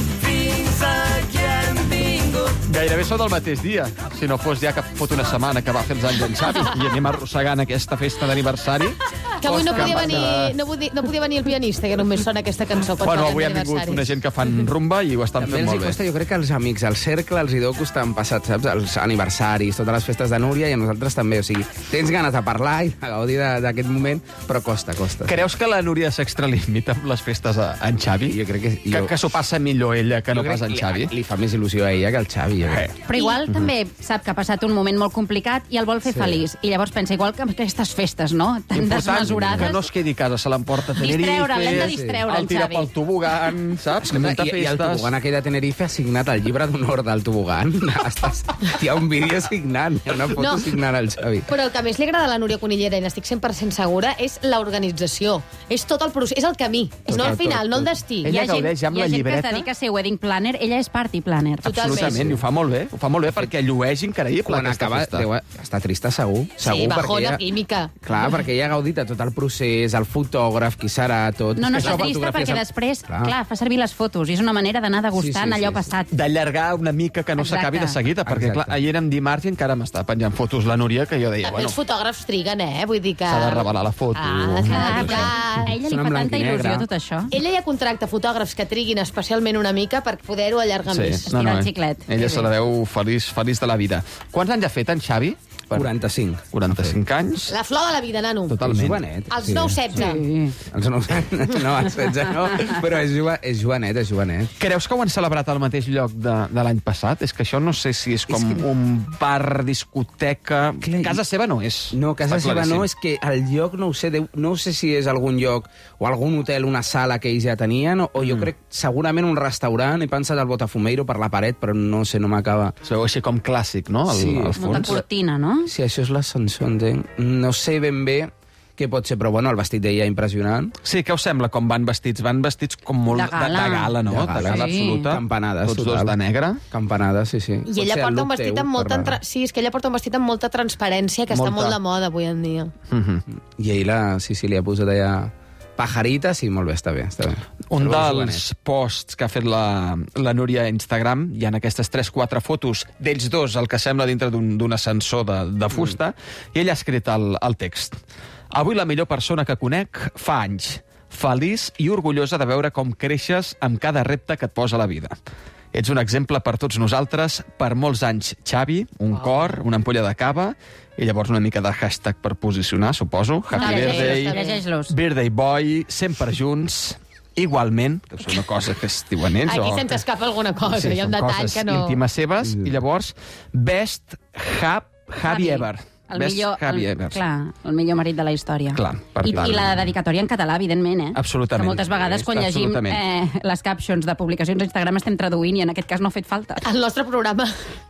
fins aquí hem vingut. Gairebé són del mateix dia, si no fos ja que fot una setmana que va fer els anys en Xavi i anem arrossegant aquesta festa d'aniversari. Que avui no Costa podia, que venir, passa- no, podia, no podia venir el pianista, que només sona aquesta cançó. quan Bueno, toquen avui ha vingut aniversaris. una gent que fan rumba i ho estan També fent els hi molt bé. costa, jo crec que als amics, al cercle, els hi deu costar en passat, saps? Els aniversaris, totes les festes de Núria i a nosaltres també. O sigui, tens ganes de parlar i de gaudir de- d'aquest moment, però costa, costa. Creus que la Núria s'extralimita amb les festes a en Xavi? Jo crec que... Que, Jo, que s'ho passa millor ella que no jo crec pas en que Xavi? Li, li fa més il·lusió a ella que al Xavi. Jo crec. Però igual també sap que ha passat un moment molt complicat i el vol fer Sí. feliç. I llavors pensa, igual que aquestes festes, no? Tan Important desmesurades. que no es quedi a casa, se l'emporta a Tenerife. Distreure, l'hem de distreure, El en tira Xavi. pel tobogan, saps? Que munta I, I el festes. tobogan aquell de Tenerife ha signat el llibre d'honor del tobogan. Estàs, hi ha un vídeo signant, hi ha una foto No. signant el Xavi. Però el que més li agrada a la Núria Conillera, i n'estic cent per cent segura, és l'organització. És tot el procés, és el camí, Tot, no el tot, final, no el tot. destí. Ella Hi ha gent, gaudeix ja amb hi ha la gent llibreta. que es dedica a ser wedding planner, ella és party planner. Totalment. Absolutament, i ho fa molt bé. Ho fa molt bé perquè llueix increïble Quan aquesta acaba, festa. deu estar trista segur. segur Sí, perquè bajona ella- química. Clar, perquè ella ha gaudit de tot el procés, el fotògraf, qui serà, tot. No, no És que està això, trista fotografies perquè amb- després, Clar. clar, fa servir les fotos i és una manera d'anar degustant Sí, sí, allò sí, passat. D'allargar una mica que no Exacte. s'acabi de seguida, perquè Exacte. clar, ahir érem dimarts i encara m'està penjant fotos la Núria, que jo deia, També bueno, els fotògrafs triguen, eh? Vull dir que... s'ha de revelar la foto. Ah, s'ha de Ah, dedicar. però a ella li Són en fa blanc tanta i negre. il·lusió tot això. Ella ja contracta fotògrafs que triguin especialment una mica per poder-ho allargar més. Estirar el xiclet. Ella Que se bé. la veu feliç, feliç de la vida. Quants anys ha fet en Xavi? Per quaranta-cinc. quaranta-cinc anys. La flor de la vida, nano. Totalment. Jovenet. Els nou setze. Sí. Els nou no, els setze no, però és, jove, és jovenet, és jovenet. Creus que ho han celebrat al mateix lloc de, de l'any passat? És que això no sé si és com És que- un bar, discoteca... Clar, Casa seva no és. No, casa Està seva claríssim. no, és que el lloc no ho sé, deu, no sé si és algun lloc o algun hotel, una sala que ells ja tenien, o, o jo crec segurament un restaurant, he pensat al Botafumeiro per la paret, però no sé, no m'acaba. Es veu així com clàssic, no? Al, Sí. al Molta fons. cortina, no? Si això és l'ascensor, entenc. No sé ben bé què pot ser, però bueno, el vestit d'ella impressionant. Sí, què us sembla com van vestits? Van vestits com molt De gala. de, de gala, no? De De gala, gala, sí. absoluta. Campanades, Tots total. dos de negre. Campanades, sí, sí. I ella porta un vestit amb molta... Tra... Tra... Sí, és que ella porta un vestit amb molta transparència, que Molta. està molt de moda avui en dia. Mhm. I ell la, sí, sí, li ha posat allà pajaritas i molt bé, està bé, està bé. Un Però és dels jovenet. posts que ha fet la, la Núria a Instagram, hi ha aquestes tres quatre fotos d'ells dos, el que sembla dintre d'un d'un ascensor de, de fusta, mm. i ell ha escrit el, el text. Avui la millor persona que conec fa anys. Feliç i orgullosa de veure com creixes amb cada repte que et posa la vida. Ets un exemple per tots nosaltres, per molts anys, Xavi, un oh. cor, una ampolla de cava, i llavors una mica de hashtag per posicionar, suposo. Happy No, birthday, llegeix-los. birthday boy, sempre junts, igualment, que és una cosa que es diuen ells. Aquí o se'ns que- escapa alguna cosa, Sí, hi ha un són detall coses que no... íntimes seves, i llavors, best hab, Javi ever. El Best millor, Javi el, ever. clar, el millor marit de la història. Clar, per I, tant. I la dedicatòria en català, evidentment, eh? Absolutament. Que moltes vegades, quan llegim Absolutament. eh, les captions de publicacions a Instagram, estem traduint i en aquest cas no ha fet falta. El nostre programa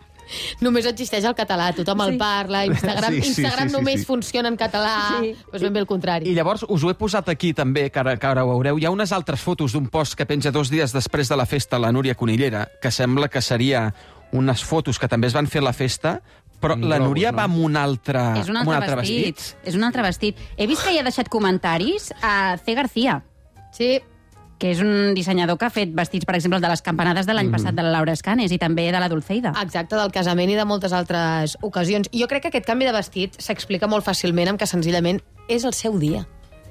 només existeix el català, tothom el Sí. parla, Instagram, Sí, sí, Instagram sí, sí, només sí. funciona en català, Sí. doncs ben bé el contrari. I llavors us ho he posat aquí també, que ara, que ara ho veureu. Hi ha unes altres fotos d'un post que penja dos dies després de la festa la Núria Conillera, que sembla que seria unes fotos que també es van fer a la festa, però Un la globus, Núria no? va amb un altre, És un amb altre, vestit. És un altre vestit. He vist que hi ha deixat comentaris a C. García, Sí, que és un dissenyador que ha fet vestits, per exemple, el de les campanades de l'any Mhm. passat de la Laura Escanes i també de la Dulceida. exacte, del casament i de moltes altres ocasions. Jo crec que aquest canvi de vestit s'explica molt fàcilment amb que senzillament és el seu dia.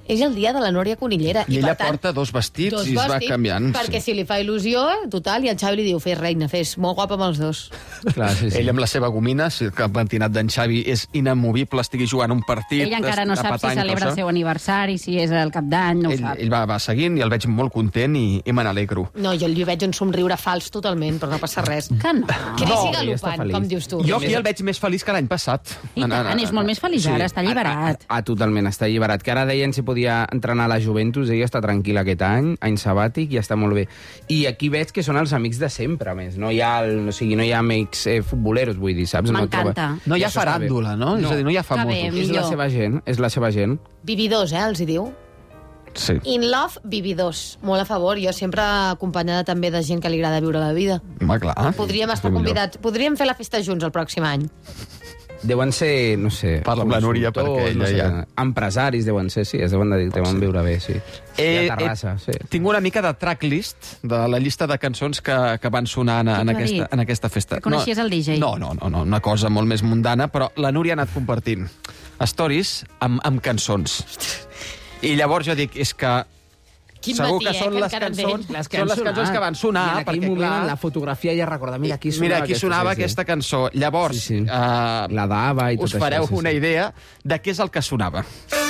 és el dia de la Núria Conillera. I, I ella per tant, porta dos vestits dos i es va vestits, canviant. Perquè sí. si li fa il·lusió, total, i el Xavi li diu, fes reina, fes molt guapa amb els dos. Clar, sí, sí. Ell amb la seva gomina, si el pentinat d'en Xavi és inamovible, estigui jugant un partit... Ell encara no sap si celebra el seu aniversari, si és el cap d'any, no ho ell, sap. Ell va, va seguint i el veig molt content i, i me n'alegro. No, jo li veig un somriure fals totalment, però no passa res. Que no. Crisi No, galopant, com dius tu. Jo aquí el veig més feliç que l'any passat. I tant, és molt més feliç ara, està alliberat. Ah, totalment, està alliberat. Que ara deien si podia entrenar a la Juventus, ella està tranquil aquest any, any sabàtic, i està molt bé. I aquí veig que són els amics de sempre, a més. No hi ha, el, o sigui, no hi ha amics eh, futboleros, vull dir, saps? M'encanta. No, no hi ha faràndula, no? no? És a dir, no hi ha famosos. Bé, és la seva gent, és la seva gent. Vividors, eh, els hi diu. Sí. In love, vividors. Molt a favor. Jo sempre acompanyada també de gent que li agrada viure la vida. Home, clar. Podríem estar convidats. Podríem fer la festa junts el pròxim any. Deuen ser, no sé... Parla amb la Núria, perquè ella no sé, ja... Empresaris deuen ser, sí, es deuen dedicar, deuen viure bé, sí. Eh, I a Terrassa, eh, sí. Tinc una mica de tracklist de la llista de cançons que, que van sonar en, en, aquesta, en aquesta festa. Que coneixies el D J? No, no, no, no, una cosa molt més mundana, però la Núria ha anat compartint stories amb, amb cançons. I llavors jo dic, és que... Quin segur matí, que són eh, que les encara cançons, en Les són les cançons que van sonar, I en aquell perquè, moment, clar... en la fotografia ja recorda, mira, aquí sonava, Mira, aquí aquesta, sonava sí, sí. aquesta cançó. Llavors, Sí, sí. Uh, La d'Ava i tot us fareu això, sí, una sí. idea de què és el que sonava.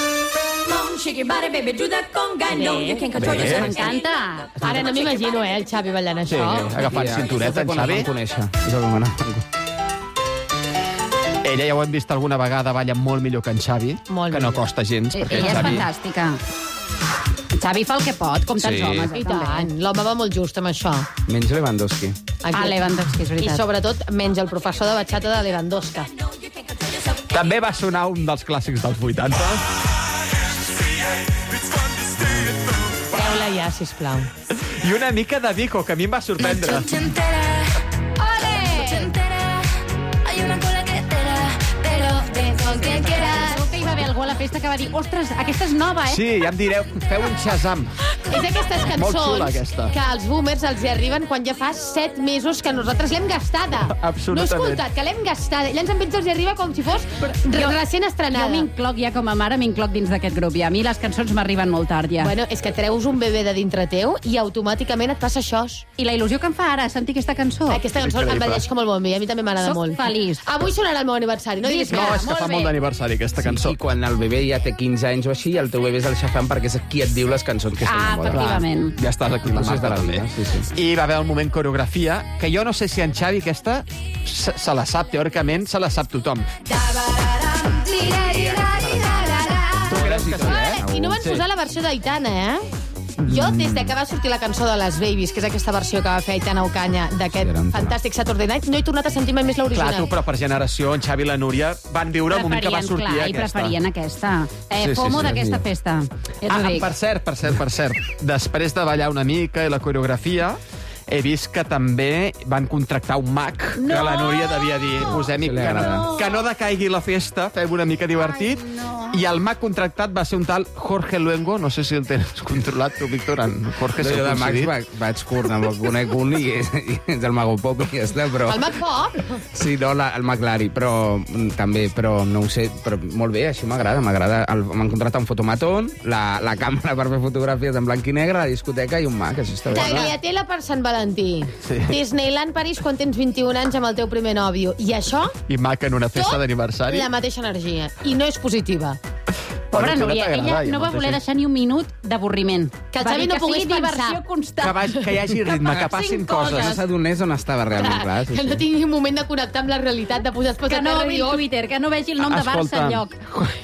M'encanta. Ara no m'imagino, eh, el Xavi ballant Sí, això. agafant cintureta, en Xavi. Conèixer. És el que m'agrada. Ella ja ho hem vist alguna vegada, balla molt millor que en Xavi, Molt que no millor. costa gens. perquè Ella en és Xavi... fantàstica. Xavi fa el que pot, com tants Sí. homes. I eh, també. tant, l'home va molt just amb això. Menys Lewandowski. Ah, Lewandowski, és I veritat. sobretot menys el professor de batxata de Lewandowski. També va sonar un dels clàssics dels vuitanta. Treu-la ja, sisplau. I una mica de Vico, que a mi em va sorprendre. Segur que hi va haver algú a la festa que va dir ostres, aquesta és nova, eh? Sí, ja em direu, feu un Shazam. És d'aquestes Molt xula, cançons aquesta. que als boomers els hi arriben quan ja fa set mesos que nosaltres l'hem gastada. Absolutament. No he escoltat, que l'hem gastada. I llavors amb ells els hi arriba com si fos Jo- recent estrenada. Jo m'incloc ja com a mare, m'incloc dins d'aquest grup. I a mi les cançons m'arriben molt tard, ja. Bueno, és que treus un bebè de dintre teu i automàticament et passa això. I la il·lusió que em fa ara, sentir aquesta cançó. Aquesta cançó em Increïble. balleix com el bombi, a mi també m'agrada Soc molt. feliç. Avui sonarà el meu aniversari, no diguis No, que és que fa molt d'aniversari, aquesta cançó. I quan el bebè ja té quinze anys o així, el teu bebè és el xafant perquè és qui et diu les cançons que estan Ah, de moda. efectivament. Ja estàs aquí, la Coses de Marta, la també. vida, sí, sí. I va haver el moment coreografia, que jo no sé si en Xavi aquesta se, se la sap, teòricament se la sap tothom. Tu creus que sí, eh? I no van posar la versió d'Aitana, eh? Jo, des de que va sortir la cançó de les Babies, que és aquesta versió que va fer Aitana Ocaña d'aquest Sí, fantàstic Saturday Night, no he tornat a sentir mai més Clar, l'original. tu, però per generació, en Xavi i la Núria van viure el moment que va Preferien, sortir clar, i aquesta. preferien aquesta. Eh, Sí, sí, FOMO sí, d'aquesta sí. festa. Ja t'ho Ah, dic. per cert, per cert, per cert. Després de ballar una mica i la coreografia, he vist que també van contractar un mag, No! que la Núria devia dir, posem-hi Sí, li que, agrada. no, que no decaigui la festa, fem una mica divertit. Ai, no. I el mag contractat va ser un tal Jorge Luengo, no sé si el tens controlat tu, Víctor, en Jorge, No, s'ha jo de Max coincidit. vaig, vaig curt, no me'l conec un i és, i és el Mago Pop i ja està, però... El Mac Pop? Sí, no, la, el McLari, però mm, també, però no ho sé, però molt bé, així m'agrada, m'agrada. el- M'han contractat un fotomatón, la, la càmera per fer fotografies en blanc i negre, la discoteca i un Mac, això està bé. Tagliatella per Sant Valentí. Sí. Disneyland París quan tens vint-i-un anys amb el teu primer nòvio. I això, I mag en una festa tot d'aniversari. la mateixa energia. I no és positiva. Pobra Bueno, tu no Núria, t'agrada, ella i a no va molta voler gent. deixar ni un minut d'avorriment. Que el Va Xavi dir no que pogués sigui pensar. diversió constant. Que, vagi, que hi hagi ritme, que passin coses. Que no s'adonés on estava realment, clar. Sí, que no sí. tingui un moment de connectar amb la realitat, de posar-se Que no obri el Twitter, que no vegi el nom de Barça Escolta, enlloc.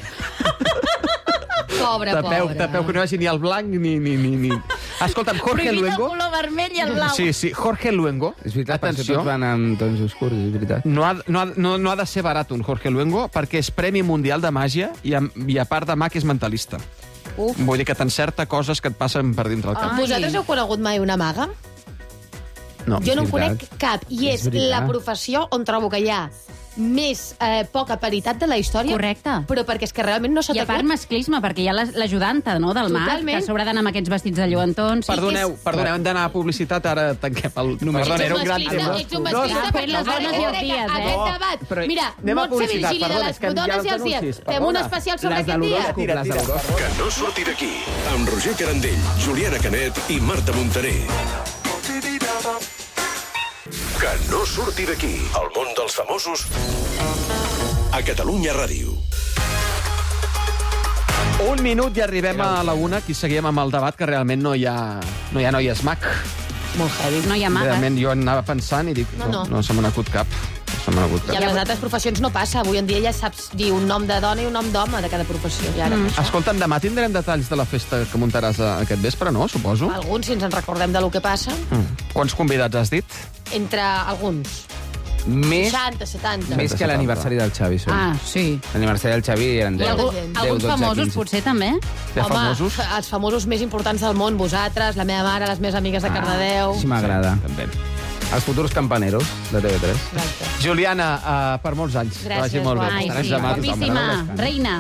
Pobre, Tapeu, pobre. tapeu, que no hi hagi ni el blanc ni... ni, ni, ni. Escolta'm, Jorge Prohibit el Luengo... color vermell i el blau. Sí, sí, Jorge Luengo, És veritat, per això atenció, tots van amb tons oscurs, és veritat. no ha, no, ha, no, no ha de ser barat un Jorge Luengo perquè és Premi Mundial de Màgia i a, i a part de mag és mentalista. Uf. Vull dir que t'encerta coses que et passen per dintre el cap. Ai. Vosaltres heu conegut mai una maga? No. Jo no en és veritat. conec cap. I És és, veritat. la professió on trobo que hi ha més eh, poca paritat de la història. Correcte. Però perquè és que realment no s'ha I a part masclisme, perquè hi ha la- l'ajudanta, no?, del Marc, Totalment. que s'haurà d'anar amb aquests vestits de lluentons. Perdoneu, perdoneu, hem d'anar a publicitat, ara tanquem el... Perdona, era un gran tema. Ets un masclista No, perquè les dones i els dies, eh? Aquest debat. Però Mira, anem a Montse publicitat, Virgili de perdona, les és que hi ha dones i els els dies. anuncis, Fem un perdona. especial sobre Les de aquest dia. l'horòscop, les de l'horòscop. Que no surti d'aquí, amb Roger Carandell, Juliana Canet i Marta Montaner. Que no surti d'aquí, el món dels famosos a Catalunya Ràdio. Un minut i arribem a la una. Aquí seguim amb el debat, que realment no hi ha, no hi ha noies mag. Molt heavy. No hi ha magues. Realment jo anava pensant i dic, No, no, no. no se me n'acut cap. No se me n'acut I a cap. les altres professions no passa. Avui en dia ja saps dir un nom de dona i un nom d'home de cada professió. I ara, Mm. això. Escolta'm, demà tindrem detalls de la festa que muntaràs aquest vespre, no? Suposo. Alguns, si ens en recordem de lo que passa, Mm. Quants convidats has dit? entre alguns. Més, seixanta, setanta. més que l'aniversari del Xavi. Són. Ah, sí. L'aniversari del Xavi eren I deu. algú, gent. deu, alguns dotze, famosos, quinze. potser, també? De Home, famosos? f- els famosos més importants del món, vosaltres, la meva mare, les meves amigues de Cardedeu. Sí, m'agrada. També. Els futurs campaneros de T V tres. Exacte. Juliana, uh, per molts anys. Que Gràcies, vagi molt bé. guai. Ai, Estaràs sí, demà a tothom. guapíssima. Reina.